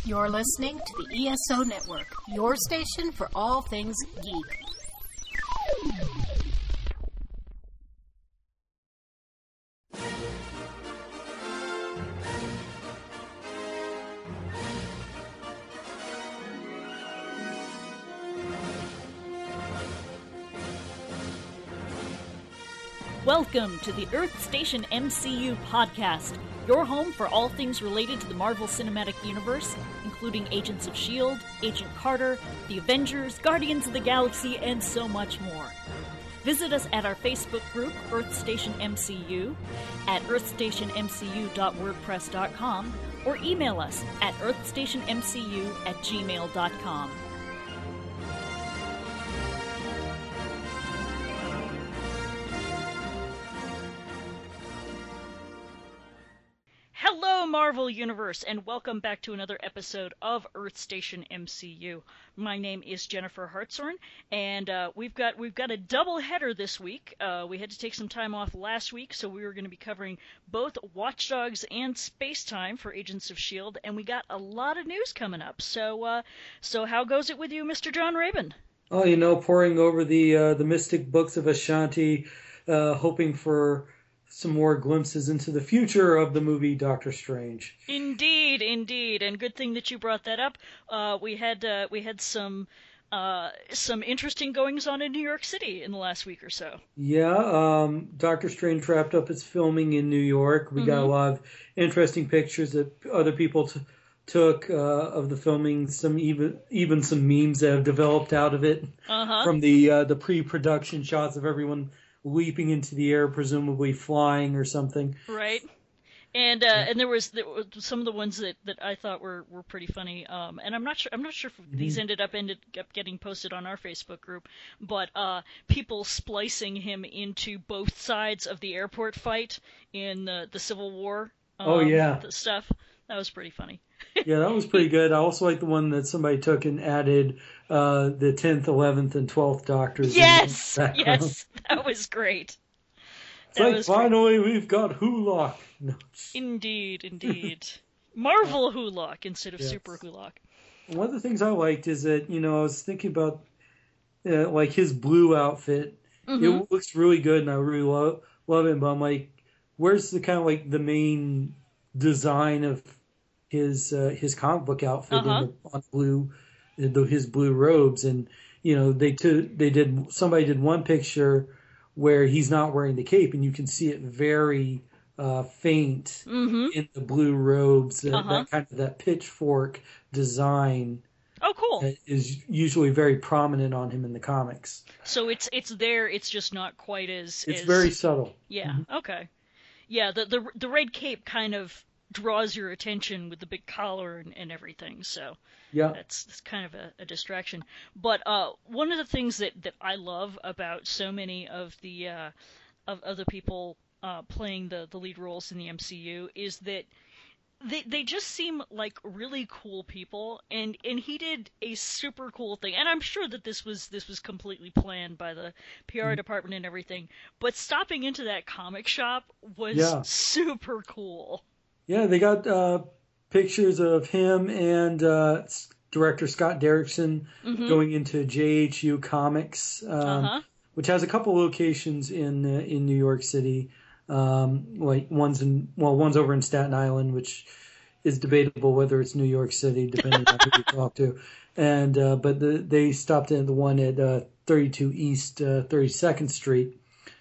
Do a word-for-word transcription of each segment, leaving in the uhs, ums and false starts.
You're listening to the E S O Network, your station for all things geek. Welcome to the Earth Station M C U podcast, your home for all things related to the Marvel Cinematic Universe, including Agents of S H I E L D, Agent Carter, the Avengers, Guardians of the Galaxy, and so much more. Visit us at our Facebook group, Earth Station M C U, at earth station m c u dot wordpress dot com, or email us at earth station m c u at gmail dot com. Hello, Marvel Universe, and welcome back to another episode of Earth Station M C U. My name is Jennifer Hartshorn, and uh, we've got we've got a double header this week. Uh, we had to take some time off last week, so we were going to be covering both Watch Dogs and Space Time for Agents of S H I E L D, and we got a lot of news coming up. So, uh, so how goes it with you, Mister John Rabin? Oh, you know, poring over the uh, the mystic books of Ashanti, uh, hoping for some more glimpses into the future of the movie Doctor Strange. Indeed, indeed, and good thing that you brought that up. Uh, we had uh, we had some uh, some interesting goings on in New York City in the last week or so. Yeah, um, Doctor Strange wrapped up its filming in New York. We mm-hmm. got a lot of interesting pictures that other people t- took uh, of the filming. Some even even some memes that have developed out of it uh-huh. from the uh, the pre-production shots of everyone leaping into the air, presumably flying or something. Right. And uh, and there was, there was some of the ones that, that I thought were, were pretty funny. Um, and I'm not sure I'm not sure if mm-hmm. these ended up ended up getting posted on our Facebook group, but uh, people splicing him into both sides of the airport fight in the, the Civil War. Um, oh yeah. The stuff that was pretty funny. Yeah, that was pretty good. I also like the one that somebody took and added uh, the tenth, eleventh, and twelfth Doctors. Yes, yes, that was great. It's that like, finally, great. We've got Hulok. No. Indeed, indeed. Marvel Hulok instead of yes. Super Hulok. One of the things I liked is that, you know, I was thinking about, uh, like, his blue outfit. Mm-hmm. It looks really good, and I really love, love it, but I'm like, where's the kind of, like, the main design of his uh, his comic book outfit uh-huh. in the, on blue, the, his blue robes, and you know they took they did somebody did one picture where he's not wearing the cape, and you can see it very uh, faint mm-hmm. in the blue robes. Uh, uh-huh. That kind of that pitchfork design. Oh, cool! Is usually very prominent on him in the comics. So it's it's there. It's just not quite as. It's as... very subtle. Yeah. Mm-hmm. Okay. Yeah. The the the red cape kind of draws your attention with the big collar and, and everything, so yeah, that's, that's kind of a, a distraction. But uh, one of the things that, that I love about so many of the uh, of other people uh, playing the, the lead roles in the M C U is that they they just seem like really cool people, and, and he did a super cool thing. And I'm sure that this was this was completely planned by the P R mm-hmm. department and everything. But stopping into that comic shop was yeah. super cool. Yeah, they got uh, pictures of him and uh, director Scott Derrickson mm-hmm. going into J H U Comics, um, uh-huh. which has a couple locations in uh, in New York City. Um, like one's in well, one's over in Staten Island, which is debatable whether it's New York City, depending on who you talk to. And uh, but the, they stopped in the one at uh, thirty-two East uh, thirty-second Street,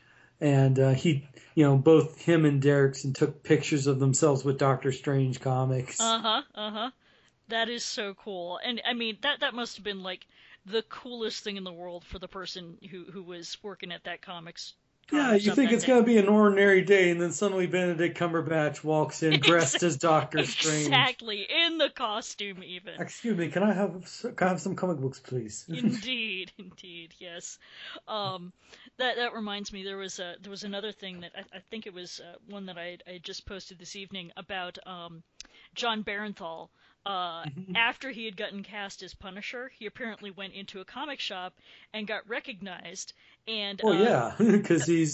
and uh, he. You know, both him and Derrickson took pictures of themselves with Doctor Strange comics. Uh-huh, uh-huh. That is so cool. And, I mean, that, that must have been, like, the coolest thing in the world for the person who, who was working at that comics. Yeah, you think it's going to be an ordinary day, and then suddenly Benedict Cumberbatch walks in dressed as Doctor Strange. Exactly, in the costume even. Excuse me, can I have can I have some comic books, please? Indeed, indeed, yes. Um, that that reminds me, there was a, there was another thing that I, I think it was uh, one that I I just posted this evening about um, John Barenthal. Uh, mm-hmm. After he had gotten cast as Punisher, he apparently went into a comic shop and got recognized. And oh uh, yeah, because he's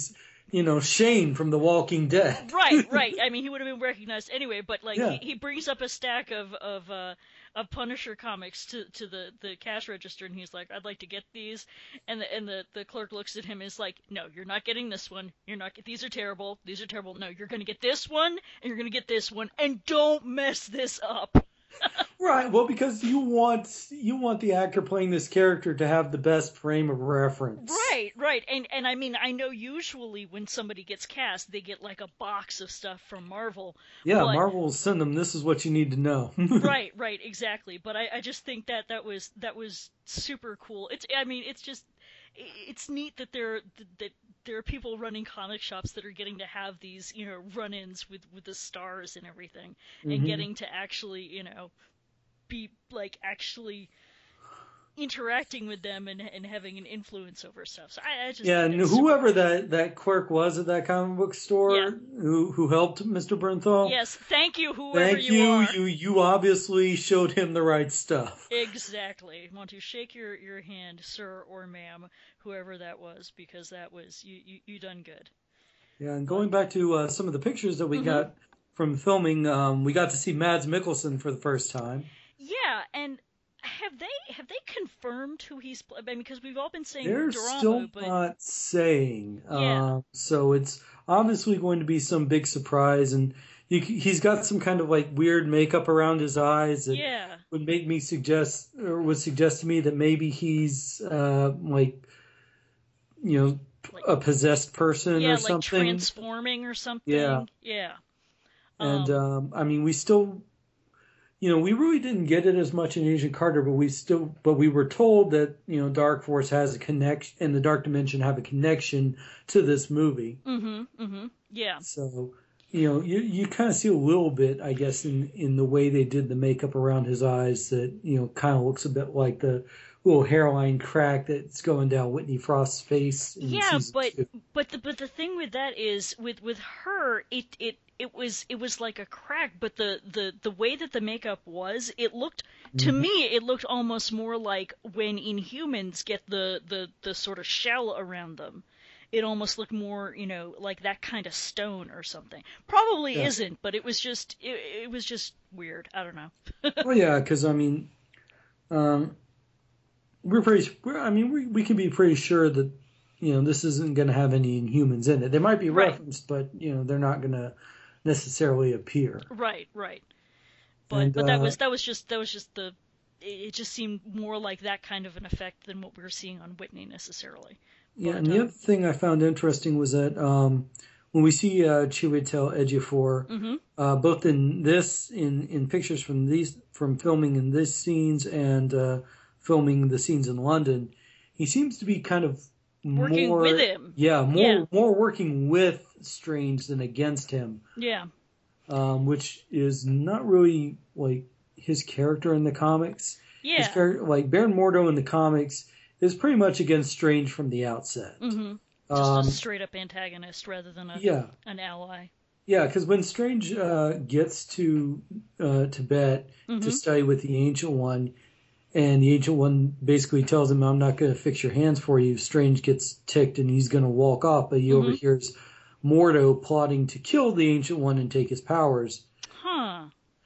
you know, Shane from The Walking Dead. Right, right. I mean, he would have been recognized anyway, but like Yeah. he, he brings up a stack of of uh, of Punisher comics to to the, the cash register, and he's like, "I'd like to get these," and the and the, the clerk looks at him and is like, "No, you're not getting this one. You're not. These are terrible. These are terrible. No, you're going to get this one, and you're going to get this one, and don't mess this up." Right. Well, because you want you want the actor playing this character to have the best frame of reference. Right, right. And and I mean, I know usually when somebody gets cast, they get like a box of stuff from Marvel. Yeah, but, Marvel will send them. This is what you need to know. Right, right, exactly. But I, I just think that that was that was super cool. It's I mean, it's just it's neat that there that there are people running comic shops that are getting to have these, you know, run-ins with with the stars and everything, and Mhm. getting to actually, you know, be like actually interacting with them and and having an influence over stuff. So I, I just Yeah, think and it's super whoever cool. that, that clerk was at that comic book store Yeah. who who helped Mister Bernthal. Yes, thank you, whoever Thank you, you. are. You you obviously showed him the right stuff. Exactly. Want to shake your, your hand, sir or ma'am, whoever that was, because that was you you, you done good. Yeah, and going back to uh, some of the pictures that we Mhm. got from filming, um, we got to see Mads Mikkelsen for the first time. Yeah, and have they have they confirmed who he's? I mean, because we've all been saying They're Dormammu, still but not saying. Yeah. Um, so it's obviously going to be some big surprise, and you, c- he's got some kind of like weird makeup around his eyes that yeah, would make me suggest, or would suggest to me that maybe he's uh, like, you know, Like- a possessed person yeah, or like something. transforming or something. Yeah. yeah. And Um, um, I mean, we still, you know, we really didn't get it as much in Agent Carter, but we still, but we were told that, you know, Dark Force has a connection, and the Dark Dimension have a connection to this movie. mhm, mhm. Yeah. So, you know, you you kind of see a little bit, I guess, in in the way they did the makeup around his eyes that, you know, kind of looks a bit like the little hairline crack that's going down Whitney Frost's face. In Yeah, season but two. but the but the thing with that is with with her it it it was it was like a crack, but the the the way that the makeup was, it looked to Mhm. me it looked almost more like when Inhumans get the the the sort of shell around them. It almost looked more, you know, like that kind of stone or something. Probably Yeah. isn't, but it was just it, it was just weird. I don't know. Well, yeah, because I mean, um, we're pretty. We're, I mean, we we can be pretty sure that, you know, this isn't going to have any Inhumans in it. They might be Right. referenced, but, you know, they're not going to necessarily appear. Right, right. But And, but that uh, was that was just that was just the it it just seemed more like that kind of an effect than what we were seeing on Whitney necessarily. Yeah, But, and the um, other thing I found interesting was that um, when we see uh, Chiwetel Ejiofor, Mhm. uh, both in this, in, in pictures from these, from filming in these scenes and uh, filming the scenes in London, he seems to be kind of Working more, with him. Yeah, more Yeah. more working with Strange than against him, Yeah. um, which is not really like his character in the comics. His Yeah. character, like Baron Mordo in the comics, is pretty much against Strange from the outset. Mhm. Just Um, a straight up antagonist rather than a yeah, an ally. yeah, because when Strange uh, gets to uh, Tibet Mhm. to study with the Ancient One, and the Ancient One basically tells him, "I'm not going to fix your hands for you," Strange gets ticked and he's going to walk off, but he Mhm. overhears Mordo plotting to kill the Ancient One and take his powers. Huh.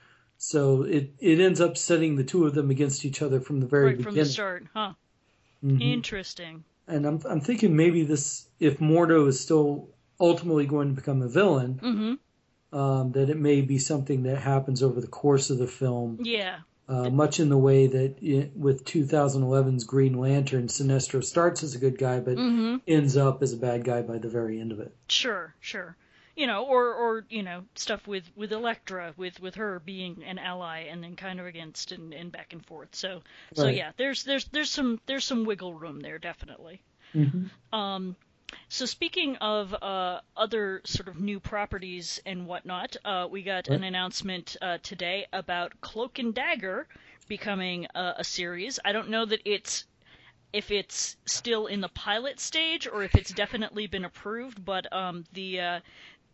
So it, it ends up setting the two of them against each other from the very Right from the beginning. start. Huh. Mhm. Interesting. And I'm I'm thinking maybe this, if Mordo is still ultimately going to become a villain, Mhm. um, that it may be something that happens over the course of the film, Yeah. uh, much in the way that it, with two thousand eleven's Green Lantern, Sinestro starts as a good guy but Mhm. ends up as a bad guy by the very end of it. Sure, sure. You know, or or you know, stuff with with Elektra, with with her being an ally and then kind of against and, and back and forth. So so Right. yeah, there's there's there's some there's some wiggle room there definitely. Mm-hmm. Um, so speaking of uh, other sort of new properties and whatnot, uh, we got an Right. announcement uh, today about Cloak and Dagger becoming a, a series. I don't know that it's if it's still in the pilot stage or if it's definitely been approved, but um, the uh,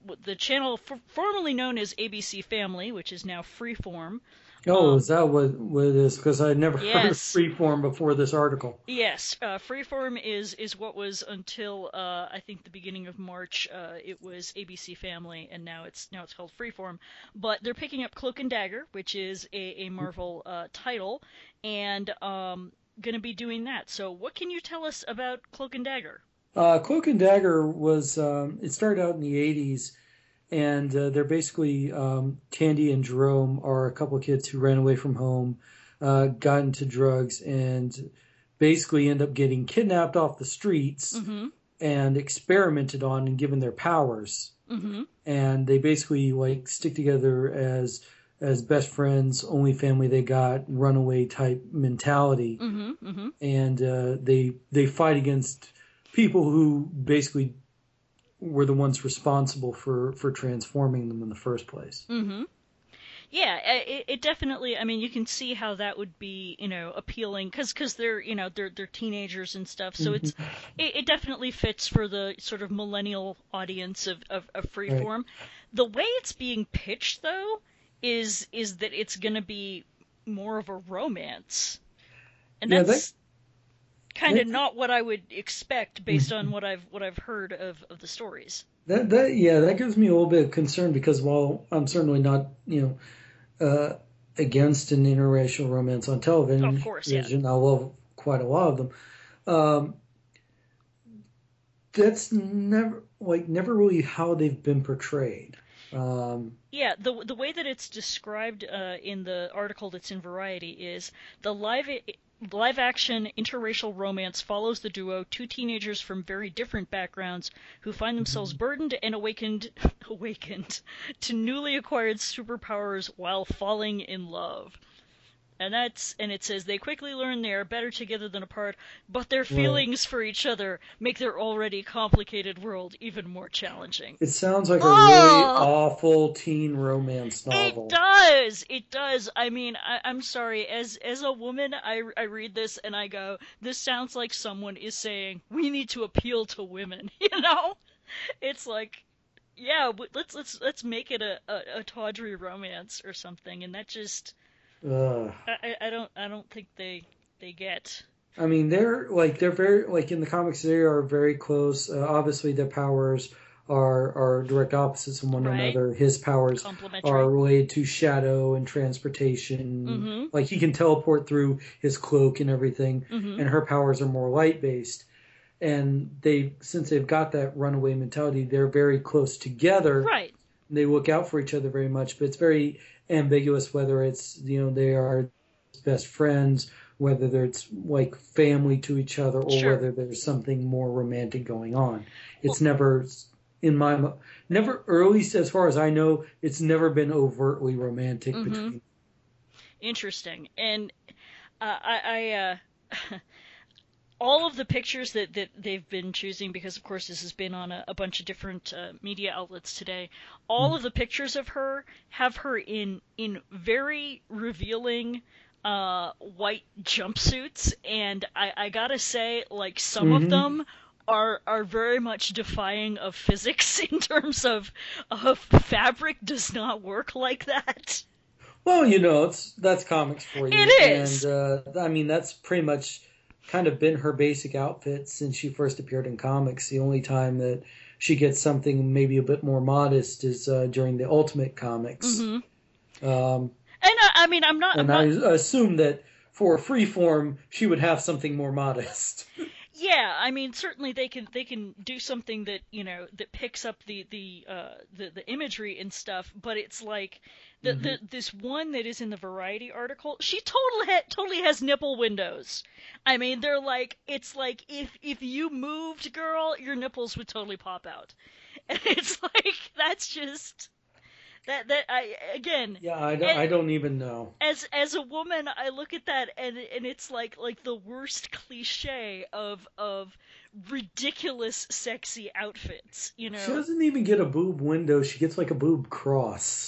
the channel f- formerly known as A B C Family, which is now Freeform. Oh, Um, is that what, what it is? Because I had never heard of yes. Freeform before this article. Yes, uh, Freeform is is what was until uh, I think the beginning of March. Uh, it was A B C Family, and now it's now it's called Freeform. But they're picking up Cloak and Dagger, which is a, a Marvel uh, title, and um, going to be doing that. So, what can you tell us about Cloak and Dagger? Uh, Cloak and Dagger was um, it started out in the eighties, and uh, they're basically um, Tandy and Jerome are a couple of kids who ran away from home, uh, got into drugs, and basically end up getting kidnapped off the streets Mm-hmm. and experimented on and given their powers. Mm-hmm. And they basically like stick together as as best friends, only family they got, runaway type mentality, Mm-hmm. Mm-hmm. and uh, they they fight against people who basically were the ones responsible for, for transforming them in the first place. Mm-hmm. Yeah, it, it definitely. I mean, you can see how that would be, you know, appealing because because they're you know they're they're teenagers and stuff. So it's it, it definitely fits for the sort of millennial audience of of, of Freeform. Right. The way it's being pitched though is is that it's going to be more of a romance, and yeah, that's that, kind of that, not what I would expect based on what I've what I've heard of, of the stories. That that yeah, that gives me a little bit of concern because while I'm certainly not you know. Uh, against an interracial romance on television. Of course, yeah. I love quite a lot of them. Um, that's never like never really how they've been portrayed. Um, yeah, the the way that it's described uh, in the article that's in Variety is the live live action interracial romance follows the duo, two teenagers from very different backgrounds who find themselves burdened and awakened awakened to newly acquired superpowers while falling in love. And that's and it says they quickly learn they are better together than apart, but their feelings right. for each other make their already complicated world even more challenging. It sounds like a oh! really awful teen romance novel. It does. It does. I mean, I, I'm sorry. As as a woman, I, I read this and I go, this sounds like someone is saying we need to appeal to women. You know, it's like, yeah, let's let's let's make it a, a, a tawdry romance or something, and that just. Ugh. I, I don't I don't think they they get. I mean, they're like they're very like in the comics they are very close. Uh, obviously, their powers are are direct opposites from one right. another. His powers are related to shadow and transportation. Mm-hmm. Like he can teleport through his cloak and everything, mm-hmm. and her powers are more light based. And they since they've got that runaway mentality, they're very close together. Right. They look out for each other very much, but it's very ambiguous whether it's you know they are best friends, whether it's like family to each other, or sure. whether there's something more romantic going on. It's well, never in my never early as far as I know, it's never been overtly romantic mm-hmm. between. Interesting, and uh, I. I uh... all of the pictures that, that they've been choosing, because of course this has been on a, a bunch of different uh, media outlets today, all mm. of the pictures of her have her in in very revealing uh, white jumpsuits, and I, I gotta say, like, some mm-hmm. of them are are very much defying of physics in terms of, of fabric does not work like that. Well, you know, it's that's comics for you. It is. And, uh, I mean, that's pretty much kind of been her basic outfit since she first appeared in comics. The only time that she gets something maybe a bit more modest is uh, during the Ultimate comics. Mm-hmm. Um, and I, I mean, I'm not. And I'm not... I assume that for Freeform, she would have something more modest. Yeah, I mean, certainly they can they can do something that you know that picks up the the uh, the, the imagery and stuff, but it's like the, mm-hmm. the this one that is in the Variety article, she totally ha- totally has nipple windows. I mean, they're like it's like if if you moved, girl, your nipples would totally pop out, and it's like that's just. That that I again. Yeah, I don't, and, I don't even know. As as a woman, I look at that and and it's like like the worst cliche of of ridiculous sexy outfits. You know, she doesn't even get a boob window. She gets like a boob cross.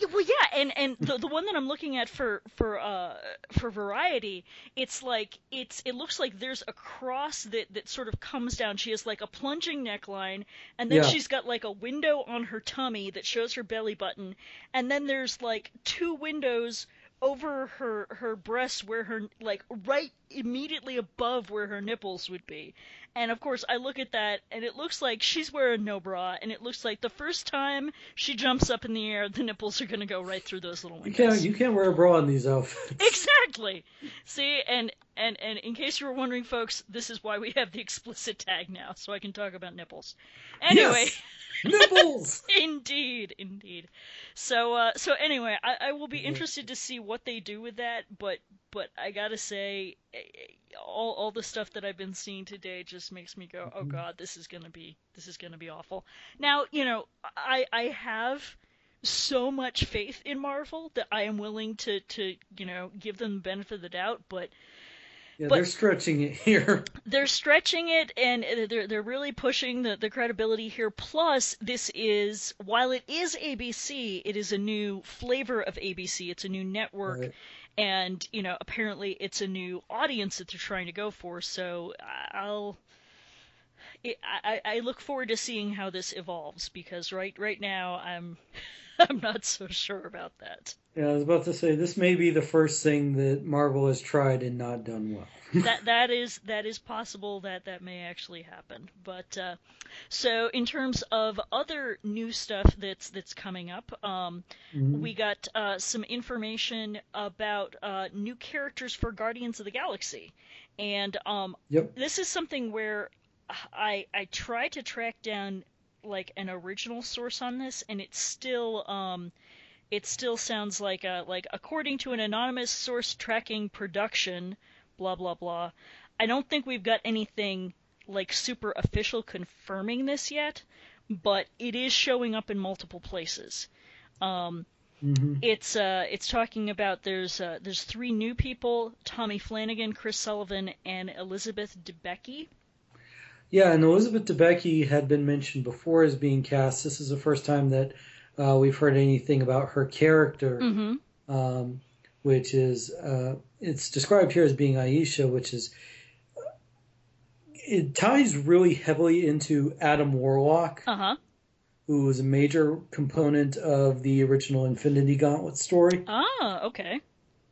Yeah, well, yeah, and and the the one that I'm looking at for for uh for Variety, it's like it's it looks like there's a cross that that sort of comes down. She has like a plunging neckline, and then Yeah. she's got like a window on her tummy that shows her belly button, and then there's like two windows over her her breasts where her like right immediately above where her nipples would be. And of course I look at that and it looks like she's wearing no bra, and it looks like the first time she jumps up in the air the nipples are going to go right through those little You windows. can't you can't wear a bra in these outfits. Exactly. See, and and and in case you were wondering, folks, this is why we have the explicit tag now, so I can talk about nipples. Anyway, Yes! Nipples. indeed, indeed. So, uh, so anyway, I, I will be interested to see what they do with that. But, but I gotta say, all all the stuff that I've been seeing today just makes me go, oh God, this is gonna be this is gonna be awful. Now, you know, I I have so much faith in Marvel that I am willing to to you know give them the benefit of the doubt, but. Yeah, But- they're stretching it here. They're stretching it, and they're they're really pushing the, the credibility here. Plus, this is, while it is A B C, it is a new flavor of A B C. It's a new network, Right. and you know apparently it's a new audience that they're trying to go for. So I'll. It, I, I look forward to seeing how this evolves, because right right now I'm I'm not so sure about that. Yeah, I was about to say this may be the first thing that Marvel has tried and not done well. that that is that is possible that that may actually happen. But uh, so in terms of other new stuff that's that's coming up, um, Mhm. we got uh, some information about uh, new characters for Guardians of the Galaxy, and um, Yep. this is something where I I try to track down like an original source on this, and it's still um. It still sounds like a, like according to an anonymous source tracking production, blah blah blah. I don't think we've got anything like super official confirming this yet, but it is showing up in multiple places. Um, hmm it's uh, it's talking about there's uh, there's three new people: Tommy Flanagan, Chris Sullivan, and Elizabeth Debicki. Yeah, and Elizabeth Debicki had been mentioned before as being cast. This is the first time that uh, we've heard anything about her character, Mm-hmm. um, which is uh, it's described here as being Aisha, which is it ties really heavily into Adam Warlock, Uh huh. who was a major component of the original Infinity Gauntlet story. Ah, okay.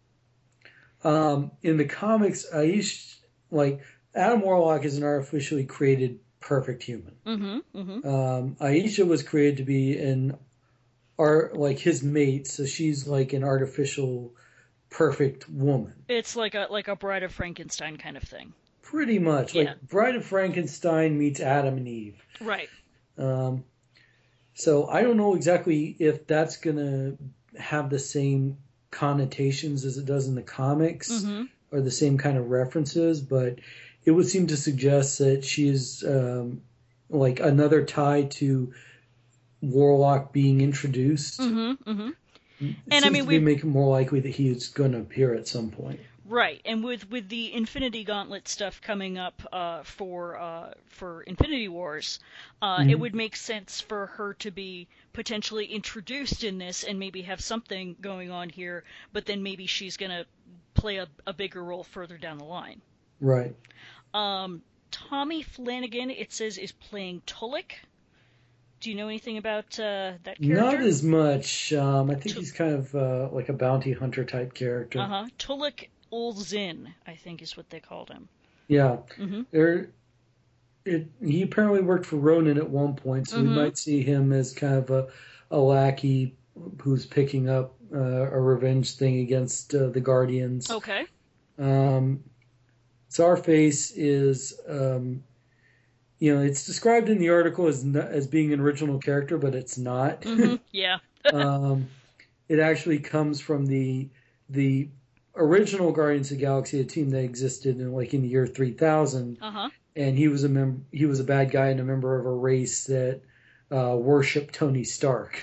Um, in the comics, Aisha, like Adam Warlock, is an artificially created perfect human. Mm-hmm. Mm-hmm. Um, Aisha was created to be an art like his mate, so she's like an artificial perfect woman. It's like a like a Bride of Frankenstein kind of thing. Pretty much, Yeah. like Bride of Frankenstein meets Adam and Eve. Right. Um, so I don't know exactly if that's gonna have the same connotations as it does in the comics, Mm-hmm. or the same kind of references, but it would seem to suggest that she is um, like another tie to Warlock being introduced. Mm-hmm. Mm-hmm. It And, seems I mean, to be we- make it more likely that he is going to appear at some point. Right, and with, with the Infinity Gauntlet stuff coming up uh, for uh, for Infinity Wars, uh, Mhm. it would make sense for her to be potentially introduced in this and maybe have something going on here, but then maybe she's going to play a, a bigger role further down the line. Right. Um, Tommy Flanagan, it says, is playing Tullik. Do you know anything about uh, that character? Not as much. Um, I think Tu- he's kind of uh, like a bounty hunter type character. Uh-huh. Tullik Ulzin, I think is what they called him. Yeah. Mm-hmm. There, it, he apparently worked for Ronin at one point, so Mhm. we might see him as kind of a, a lackey who's picking up uh, a revenge thing against uh, the Guardians. Okay. Um, Czarface is, um, you know, it's described in the article as n- as being an original character, but it's not. Mm-hmm. Yeah. um, it actually comes from the the original Guardians of the Galaxy, a team that existed in like in the year three thousand, Uh-huh. and he was a mem- he was a bad guy and a member of a race that uh, worshipped Tony Stark.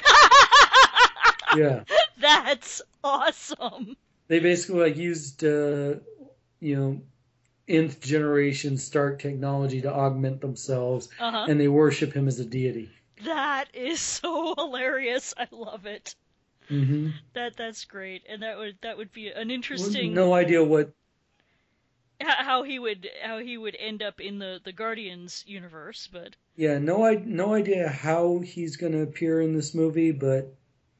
Yeah, That's awesome. they basically like used uh, you know nth generation Stark technology to augment themselves, Uh-huh. and they worship him as a deity. That is so hilarious. I love it. Mm-hmm. That that's great, and that would that would be an interesting. No idea what. How he would how he would end up in the, the Guardians universe, but Yeah, no, I no idea how he's going to appear in this movie, but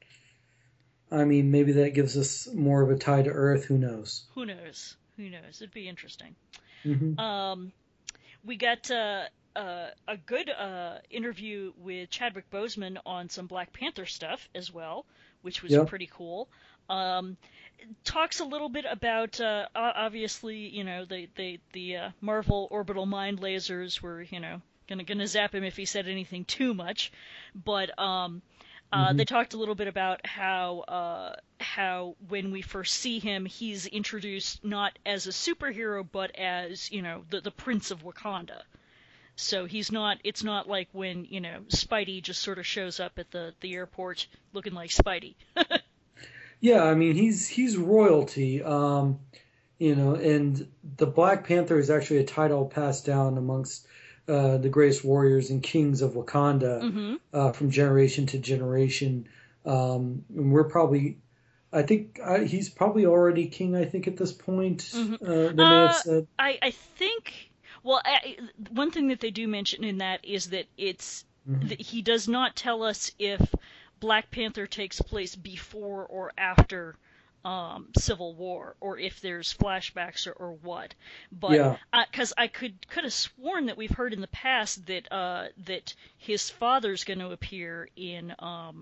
I mean, maybe that gives us more of a tie to Earth. Who knows? Who knows? Who knows? It'd be interesting. Mm-hmm. Um, we got uh, uh, a good uh, interview with Chadwick Boseman on some Black Panther stuff as well, which was Yep. pretty cool. Um, talks a little bit about uh, obviously, you know, the the the uh, Marvel orbital mind lasers were, you know, gonna gonna zap him if he said anything too much, but um, uh, Mhm. they talked a little bit about how uh, how when we first see him, he's introduced not as a superhero but as, you know, the the Prince of Wakanda. So he's not. It's not like when, you know, Spidey just sort of shows up at the the airport looking like Spidey. Yeah, I mean, he's he's royalty, um, you know, and the Black Panther is actually a title passed down amongst uh, the greatest warriors and kings of Wakanda Mm-hmm. uh, from generation to generation. Um, and we're probably, I think uh, he's probably already king. I think at this point, Mhm. uh, they may Uh, have said. I, I think, well, I, one thing that they do mention in that is that it's Mhm. that he does not tell us if Black Panther takes place before or after um, Civil War, or if there's flashbacks or, or what. But Yeah. because I, I could could have sworn that we've heard in the past that uh, that his father's going to appear in um,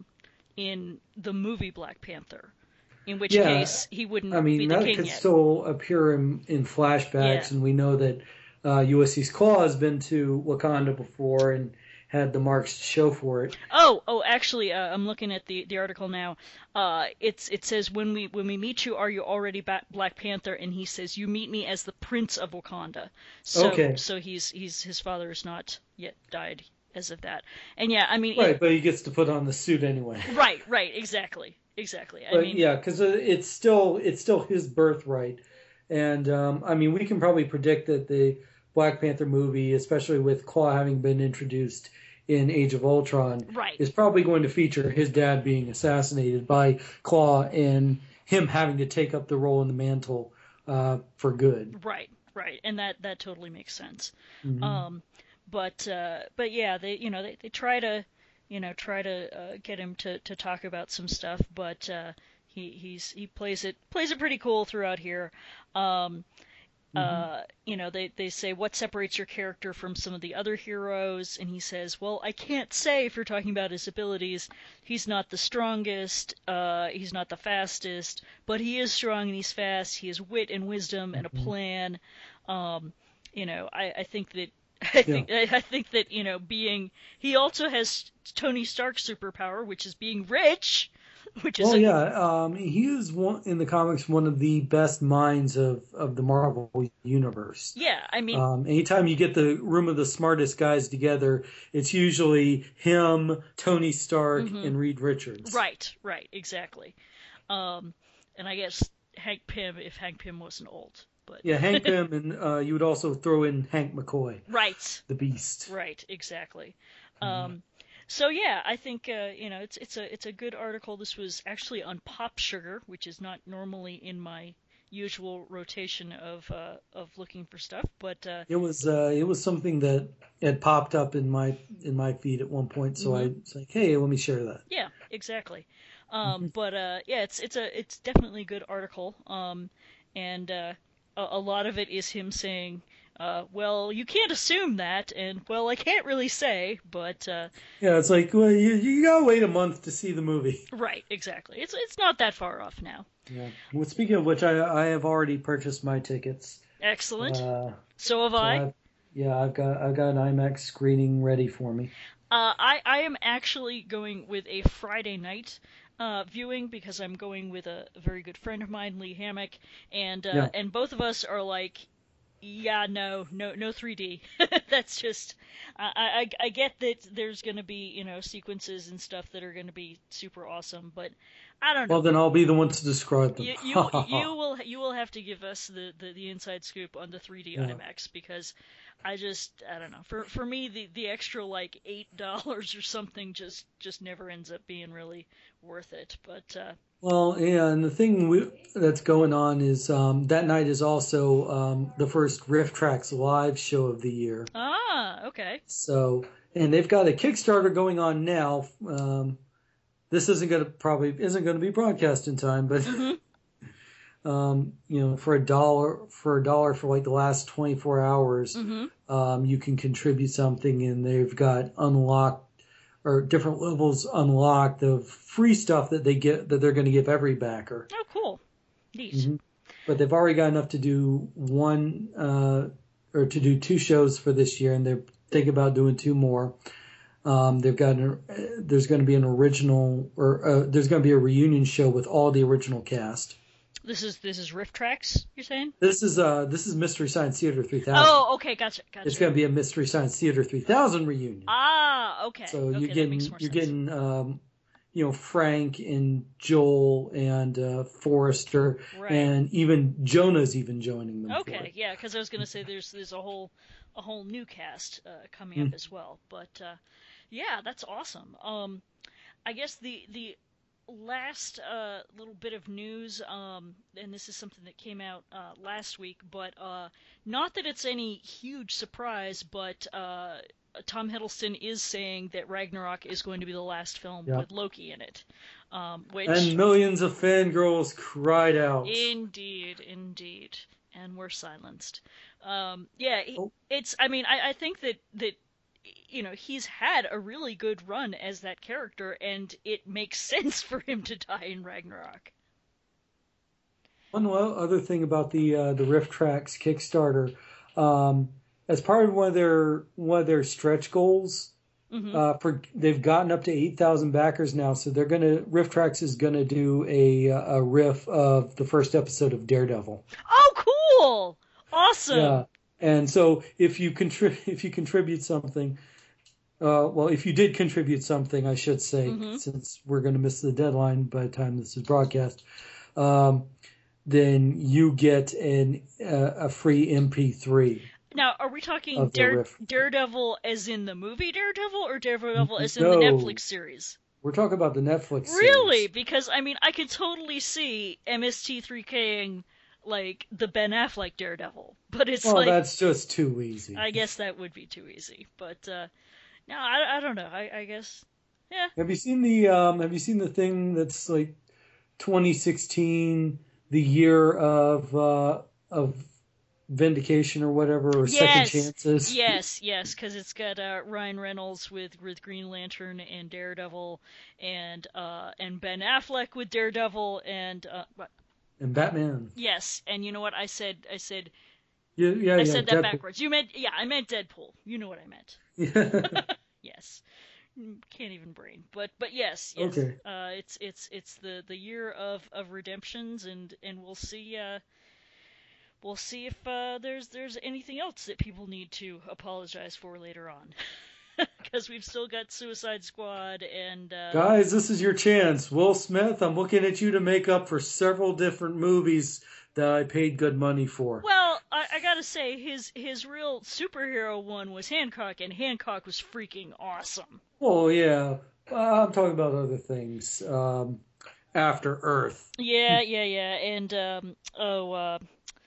in the movie Black Panther. In which Yeah, case he wouldn't I be mean, the that king could yet. still appear in, in flashbacks, Yeah. and we know that uh, Ulysses Claw has been to Wakanda before and had the marks to show for it. Oh, oh, actually, uh, I'm looking at the, the article now. Uh, it's it says when we when we meet you, are you already ba- Black Panther? And he says you meet me as the Prince of Wakanda. So Okay. so he's he's his father is not yet died as of that. And yeah, I mean, Right, it, but he gets to put on the suit anyway. right, right, exactly, exactly. I But mean, yeah, because it's still it's still his birthright, and um, I mean we can probably predict that the Black Panther movie, especially with Claw having been introduced in Age of Ultron, right. is probably going to feature his dad being assassinated by Claw and him having to take up the role in the mantle uh, for good. Right, right, and that that totally makes sense. Mhm. Um, but uh, but yeah, they you know they, they try to you know try to uh, get him to, to talk about some stuff, but uh, he he's he plays it plays it pretty cool throughout here. Um, uh, you know they they say what separates your character from some of the other heroes, and he says, well, I can't say if you're talking about his abilities. He's not the strongest, uh, he's not the fastest, but he is strong and he's fast. He has wit and wisdom and a plan. Um, you know, I, I think that I think I think that you know being he also has Tony Stark's superpower, which is being rich, which is Well, a, yeah, um, he is one in the comics one of the best minds of, of the Marvel universe. yeah. I mean, Um, anytime you get the room of the smartest guys together, it's usually him, Tony Stark, Mhm. and Reed Richards. right, right, exactly. Um, and I guess Hank Pym, if Hank Pym wasn't old, but Yeah, Hank Pym, and uh, you would also throw in Hank McCoy, right, the Beast. right, exactly. Um, so yeah, I think uh, you know it's it's a it's a good article. This was actually on Pop Sugar, which is not normally in my usual rotation of uh, of looking for stuff, but uh, It was uh, it was something that had popped up in my in my feed at one point, so I was like, hey, let me share that. yeah, exactly. Um, but uh, yeah, it's it's a it's definitely a good article, um, and uh, a, a lot of it is him saying, uh, "Well, you can't assume that," and "Well, I can't really say," but uh, Yeah, it's like, well, you you gotta wait a month to see the movie. right, exactly. It's it's not that far off now. Yeah. Well, speaking of which, I I have already purchased my tickets. Excellent. Uh, so have so I. I've, yeah, I've got I've got an IMAX screening ready for me. Uh, I I am actually going with a Friday night uh, viewing because I'm going with a, a very good friend of mine, Lee Hammock, and uh, Yeah. and both of us are like, yeah, no, no, no three D. That's just, I, I, I get that there's going to be, you know, sequences and stuff that are going to be super awesome, but I don't know. Well, then I'll be the one to describe them. You, you, you will you will have to give us the, the, the inside scoop on the three D Yeah. IMAX because I just, I don't know. For for me, the, the extra like eight dollars or something just just never ends up being really worth it. But uh, Well, yeah, and the thing we, that's going on is um, that night is also um, the first Riff Tracks live show of the year. ah, okay. So, and they've got a Kickstarter going on now. Um, this isn't going to probably isn't going to be broadcast in time, but Mm-hmm. um, you know, for a dollar for a dollar for like the last twenty-four hours, Mm-hmm. um, you can contribute something, and they've got unlocked or different levels unlocked of free stuff that they get that they're going to give every backer. Oh, cool. Neat. hmm But they've already got enough to do one uh, or to do two shows for this year, and they're thinking about doing two more. Um, they've got an, uh, there's going to be an original or uh, there's going to be a reunion show with all the original cast. This is this is Riff Tracks, you're saying? This is uh this is Mystery Science Theater three thousand. Oh, okay, gotcha, gotcha. It's going to be a Mystery Science Theater three thousand reunion. Ah, okay. So okay, you're that getting makes more you're sense. getting um, you know Frank and Joel and uh, Forrester Right. and even Jonah's even joining them. for Okay, it. yeah, because I was gonna say there's there's a whole a whole new cast uh, coming up as well. But uh, yeah, that's awesome. Um, I guess the the last uh, little bit of news, um, and this is something that came out uh, last week, but uh, not that it's any huge surprise, but uh, Tom Hiddleston is saying that Ragnarok is going to be the last film Yeah. with Loki in it, um, which And millions of fangirls cried out. indeed, indeed, and we're silenced. Um, yeah, he- Oh. it's. I mean, I, I think that that you know he's had a really good run as that character, and it makes sense for him to die in Ragnarok. One o- other thing about the uh, the Riff Tracks Kickstarter, um, as part of one of their one of their stretch goals, Hmm. uh, for they've gotten up to eight thousand backers now. So they're gonna Riff Tracks is gonna do a a riff of the first episode of Daredevil. Oh, cool! Awesome. Yeah, and so if you contribute if you contribute something, uh, well, if you did contribute something, I should say, Mhm. since we're going to miss the deadline by the time this is broadcast, um, then you get an uh, a free M P three. Now, are we talking Of the Dare, riff. Daredevil as in the movie Daredevil, or Daredevil as in No. the Netflix series? We're talking about the Netflix series. Really? Because I mean, I could totally see M S T three K-ing like the Ben Affleck Daredevil, but it's Well, like that's just too easy. I guess that would be too easy. But uh, no, I, I don't know. I, I guess yeah. Have you seen the um, Have you seen the thing that's like twenty sixteen, the year of uh, of vindication or whatever, or second Yes, chances? yes, yes, because it's got uh, Ryan Reynolds with, with Green Lantern and Daredevil, and uh, and Ben Affleck with Daredevil, and uh, what? And Batman. Yes, and you know what I said? I said Yeah, yeah, I yeah. said that Deadpool. backwards. You meant yeah, I meant Deadpool. You know what I meant. Yeah. Yes. Mm, Can't even brain. But but yes, yes. Okay. Uh, it's it's it's the, the year of, of redemptions, and, and we'll see uh, we'll see if uh, there's there's anything else that people need to apologize for later on. Because we've still got Suicide Squad and uh, Guys, this is your chance. Will Smith, I'm looking at you to make up for several different movies that I paid good money for. well, I, I gotta say his his real superhero one was Hancock, and Hancock was freaking awesome. Well, yeah. Uh, I'm talking about other things. Um, After Earth. Yeah, yeah, yeah, and um, oh, uh,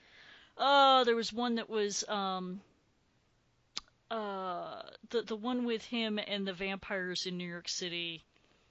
oh, there was one that was um, uh, the the one with him and the vampires in New York City.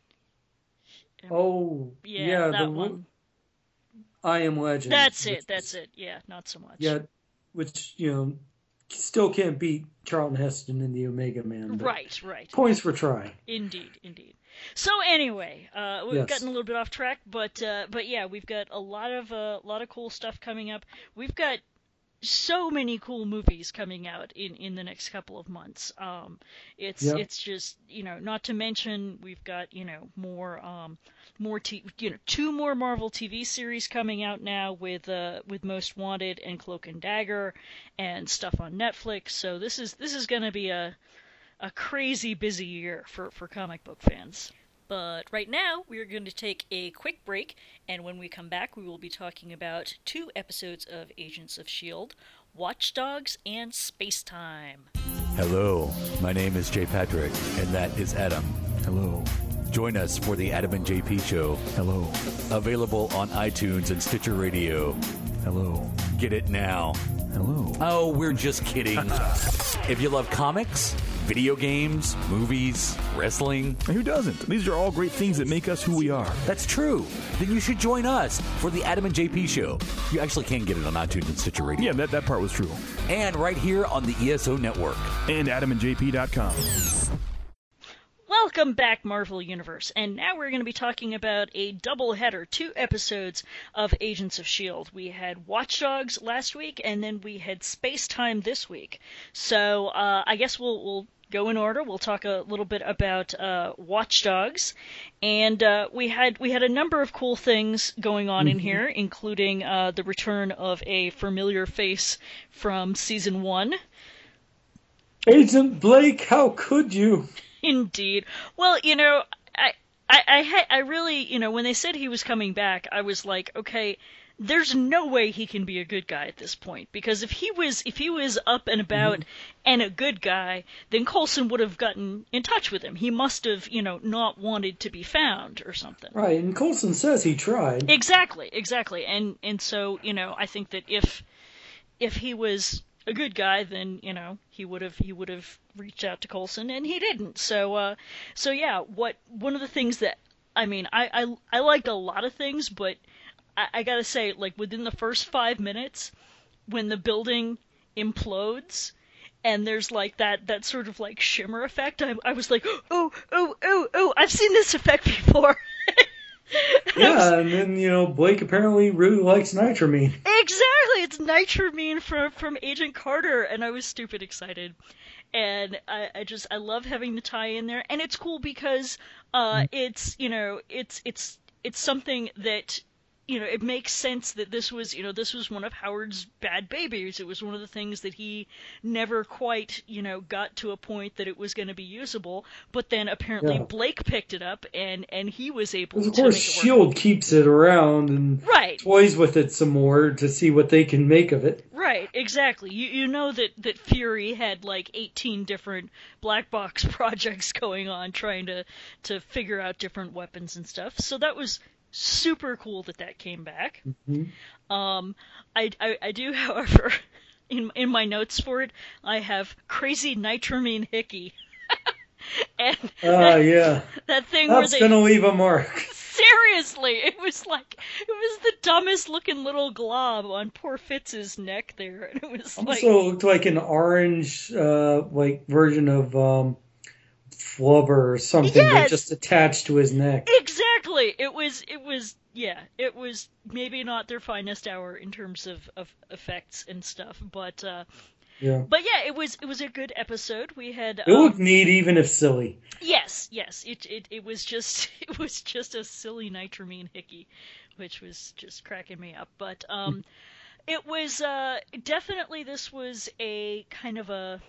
Oh, Yeah, yeah. that the one. I Am Legend. That's which it. That's is- it. Yeah, not so much. Yeah, which, you know, still can't beat Charlton Heston in the Omega Man. but Right, right. Points for trying. Indeed, indeed. So anyway, uh, we've Yes. gotten a little bit off track, but uh, but yeah, we've got a lot of a uh, lot of cool stuff coming up. We've got so many cool movies coming out in, in the next couple of months. Um, it's Yep. it's just you know not to mention we've got you know more um, more t- you know two more Marvel T V series coming out now with uh, with Most Wanted and Cloak and Dagger and stuff on Netflix. So this is this is going to be a a crazy busy year for, for comic book fans. But right now, we are going to take a quick break, and when we come back, we will be talking about two episodes of Agents of S H I E L D, Watch Dogs and Space Time. Hello, my name is Jay Patrick, and that is Adam. Hello. Join us for the Adam and J P Show. Hello. Available on iTunes and Stitcher Radio. Hello. Get it now. Hello. Oh, we're just kidding. If you love comics, video games, movies, wrestling. And who doesn't? These are all great things that make us who we are. That's true. Then you should join us for the Adam and J P Show. You actually can get it on iTunes and Stitcher Radio. Yeah, that, that part was true. And right here on the E S O Network. And adam and j p dot com. Welcome back, Marvel Universe, and now we're going to be talking about a double-header, two episodes of Agents of S H I E L D. We had Watch Dogs last week, and then we had Space Time this week. So uh, I guess we'll, we'll go in order. We'll talk a little bit about uh, Watch Dogs, and uh, we had we had a number of cool things going on mm-hmm. in here, including uh, the return of a familiar face from Season one. Agent Blake, how could you? Indeed. Well, you know, I, I, I, ha- I really, you know, when they said he was coming back, I was like, okay, there's no way he can be a good guy at this point, because if he was, if he was up and about mm-hmm. and a good guy, then Coulson would have gotten in touch with him. He must have, you know, not wanted to be found or something. Right, and Coulson says he tried. Exactly, exactly, and and so, you know, I think that if if he was a good guy, then, you know, he would have he would have reached out to Coulson, and he didn't. So uh so yeah, what one of the things that I mean, I I, I liked a lot of things, but I, I gotta say, like, within the first five minutes, when the building implodes and there's like that that sort of like shimmer effect, I, I was like, oh oh oh oh, I've seen this effect before. Yeah, was, and then, you know, Blake apparently really likes nitramine. Exactly, it's nitramine from from Agent Carter, and I was stupid excited. And I, I just I love having the tie in there, and it's cool because uh, mm. it's you know it's it's it's something that, you know, it makes sense that this was, you know, this was one of Howard's bad babies. It was one of the things that he never quite, you know, got to a point that it was going to be usable. But then apparently yeah. Blake picked it up, and, and he was able to of course, make it work. S H I E L D keeps it around and right. toys with it some more to see what they can make of it. Right, exactly. You you know that, that Fury had like eighteen different black box projects going on, trying to, to figure out different weapons and stuff. So that was super cool that that came back. Mm-hmm. Um, I, I, I do, however, in in my notes for it, I have crazy nitramine hickey. and uh, that, yeah. that thing That's where they... gonna leave a mark. Seriously, it was like, it was the dumbest looking little glob on poor Fitz's neck there. And it was also like... looked like an orange, uh, like, version of, um, flubber or something yes! that just attached to his neck. Exactly. It was, it was, yeah, it was maybe not their finest hour in terms of, of effects and stuff, but, uh, yeah. But yeah, it was, it was a good episode. We had, it um, looked neat, even if silly. Yes, yes. It, it, it was just, it was just a silly nitramine hickey, which was just cracking me up. But, um, it was, uh, definitely this was a kind of a,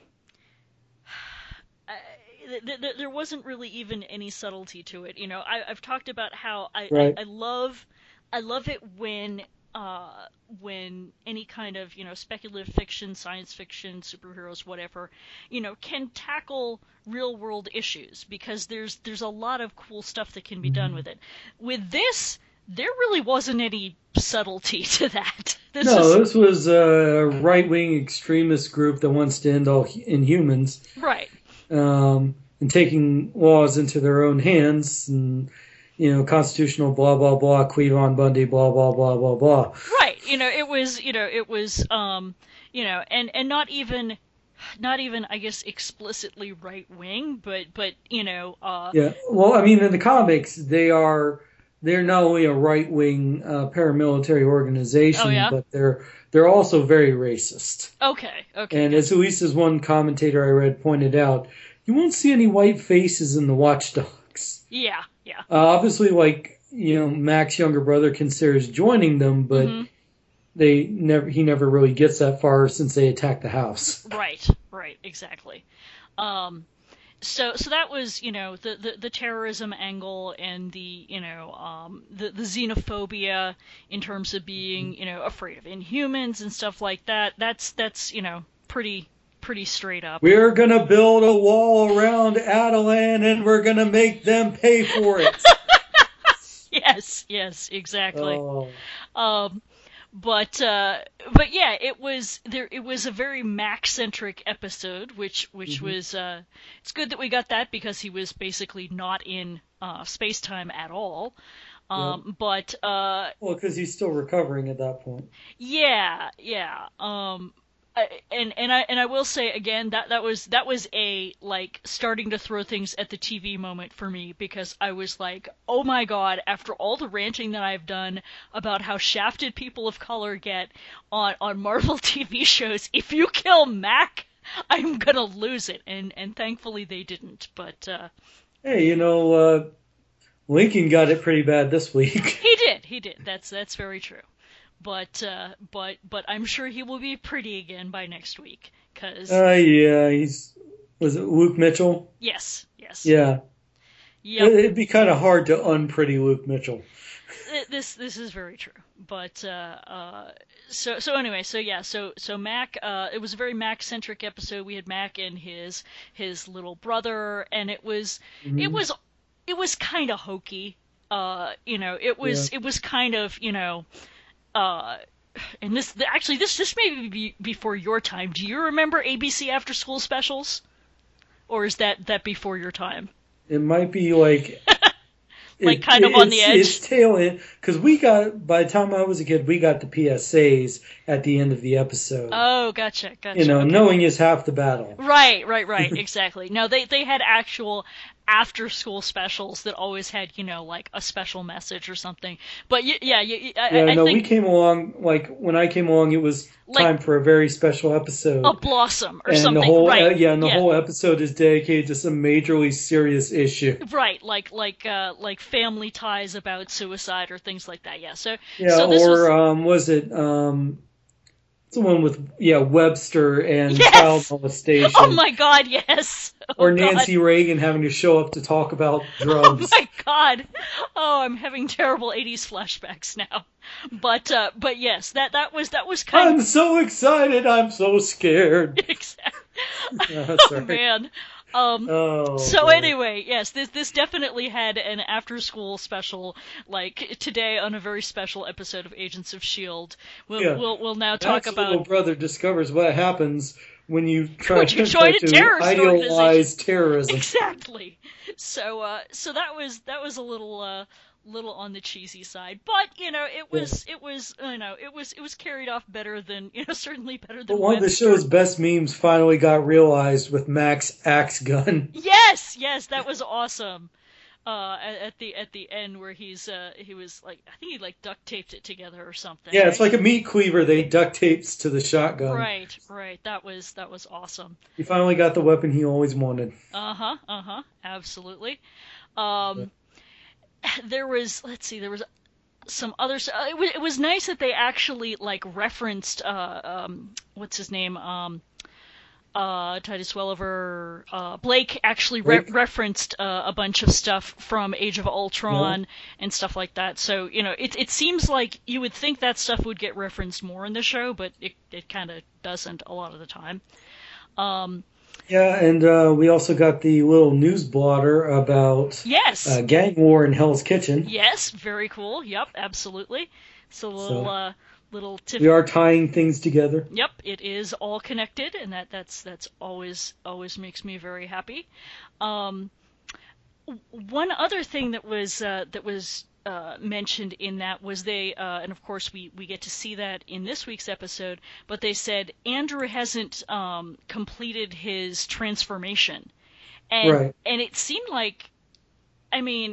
uh, th- th- there wasn't really even any subtlety to it. You know, I, I've talked about how I, right. I, I love, I love it when, uh, when any kind of, you know, speculative fiction, science fiction, superheroes, whatever, you know, can tackle real world issues, because there's, there's a lot of cool stuff that can be done with it. With this, there really wasn't any subtlety to that. This no, is... this was a right-wing extremist group that wants to end all Inhumans. Right. Um, and taking laws into their own hands, and, you know, constitutional blah, blah, blah, Cleavon Bundy, blah, blah, blah, blah, blah. Right. You know, it was, you know, it was, um, you know, and, and not even, not even, I guess, explicitly right-wing, but, but, you know, uh. Yeah. Well, I mean, in the comics, they are, they're not only a right-wing uh, paramilitary organization, oh, yeah? but they're, they're also very racist. Okay. Okay. And as at least as one commentator I read pointed out, you won't see any white faces in the Watch Dogs. Yeah, yeah. Uh, obviously, like, you know, Mac's younger brother considers joining them, but mm-hmm. they never he never really gets that far since they attack the house. Right, right, exactly. Um, so so that was, you know, the, the, the terrorism angle and the, you know, um, the, the xenophobia in terms of being, you know, afraid of Inhumans and stuff like that. That's, that's you know, pretty pretty straight up. We're going to build a wall around Attilan and we're going to make them pay for it. Yes, yes, exactly. Oh. Um, but uh, but yeah, it was there. It was a very Mac-centric episode, which which mm-hmm. was uh, it's good that we got that because he was basically not in uh, space time at all. Um, yep. But uh, well, because he's still recovering at that point. Yeah, yeah. Um, and and I and I will say again that that was that was a like starting to throw things at the T V moment for me, because I was like, oh my god, after all the ranting that I've done about how shafted people of color get on on Marvel T V shows, if you kill Mac, I'm gonna lose it. And and thankfully they didn't. But uh, hey, you know, uh, Lincoln got it pretty bad this week. He did, he did. That's that's very true. But uh, but but I'm sure he will be pretty again by next week. Cause uh, yeah, he's was it Luke Mitchell? Yes, yes. Yeah. Yep. It'd be kind of hard to unpretty Luke Mitchell. This this is very true. But uh, uh, so so anyway, so yeah, so so Mac. Uh, it was a very Mac-centric episode. We had Mac and his his little brother, and it was mm-hmm. it was it was kind of hokey. Uh, you know, it was yeah. it was kind of you know. Uh, and this actually this this may be before your time. Do you remember A B C After School specials, or is that that before your time? It might be like like it, kind it, of on the edge. It's tail end, because we got by the time I was a kid, we got the P S As at the end of the episode. Oh, gotcha, gotcha. You know, okay. knowing is half the battle. Right, right, right. Exactly. No, they they had actual after school specials that always had, you know, like a special message or something. But y- yeah, y- I, yeah, I no, think we came along, like when I came along, it was like time for a very special episode. A Blossom or and something. The whole, right. Uh, yeah, and the yeah. whole episode is dedicated to some majorly serious issue. Right, like like uh, like Family Ties about suicide or things like that. Yeah. So yeah, so this or was, um, was it um. It's the one with, yeah, Webster and yes! child molestation. Oh my god, yes! Oh or Nancy god. Reagan having to show up to talk about drugs. Oh my god! Oh, I'm having terrible eighties flashbacks now. But uh, but yes, that that was that was kind I'm of... so excited, I'm so scared. Exactly. Oh, oh man. Um, oh, so boy. anyway, yes, this this definitely had an after-school special, like today on a very special episode of Agents of S H I E L D. We'll yeah. we'll, we'll now talk Max's about little brother discovers what happens when you try when you join a to terrorist idealize terrorism. Exactly. So uh, so that was that was a little uh, little on the cheesy side, but you know it was yeah. it was you know it was it was carried off better than you know certainly better than. But one Webster. of the show's best memes finally got realized with Mac's axe gun. Yes, yes, that was awesome. Uh, at, at the at the end where he's uh, he was like I think he like duct taped it together or something. Yeah, right? it's like a meat cleaver they duct tapes to the shotgun. Right, right. That was that was awesome. He finally got the weapon he always wanted. Uh huh. Uh huh. Absolutely. Um. Yeah. There was, let's see, there was some other. Uh, it, was, it was nice that they actually like referenced, uh, um, what's his name, um, uh, Titus Welliver, uh, Blake actually re- referenced uh, a bunch of stuff from Age of Ultron yeah. and stuff like that. So you know, it it seems like you would think that stuff would get referenced more in the show, but it it kind of doesn't a lot of the time. Um. Yeah, and uh, we also got the little news blotter about yes. uh, gang war in Hell's Kitchen. Yes, very cool. Yep, absolutely. So a little, so, uh, little tip. We are tying things together. Yep, it is all connected, and that, that's that's always always makes me very happy. Um, one other thing that was uh, that was uh, mentioned in that was they, uh, and of course we, we get to see that in this week's episode, but they said Andrew hasn't um, completed his transformation. And, right. and it seemed like, I mean,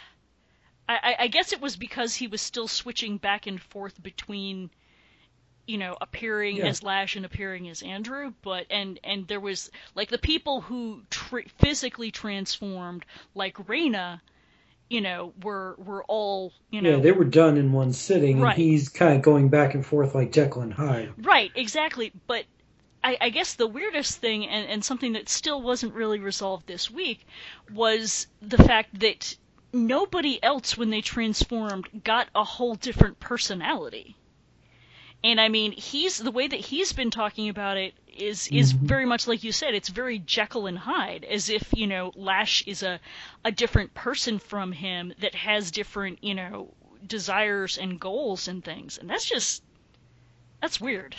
I, I guess it was because he was still switching back and forth between, you know, appearing yeah. as Lash and appearing as Andrew, but, and, and there was, like, the people who tra- physically transformed, like Raina, you know, were were all, you know... Yeah, they were done in one sitting, right. and he's kind of going back and forth like Jekyll and Hyde. Right, exactly, but I, I guess the weirdest thing, and, and something that still wasn't really resolved this week, was the fact that nobody else, when they transformed, got a whole different personality. And I mean, he's the way that he's been talking about it is is mm-hmm. very much like you said. It's very Jekyll and Hyde, as if, you know, Lash is a a different person from him that has different, you know, desires and goals and things. And that's just that's weird.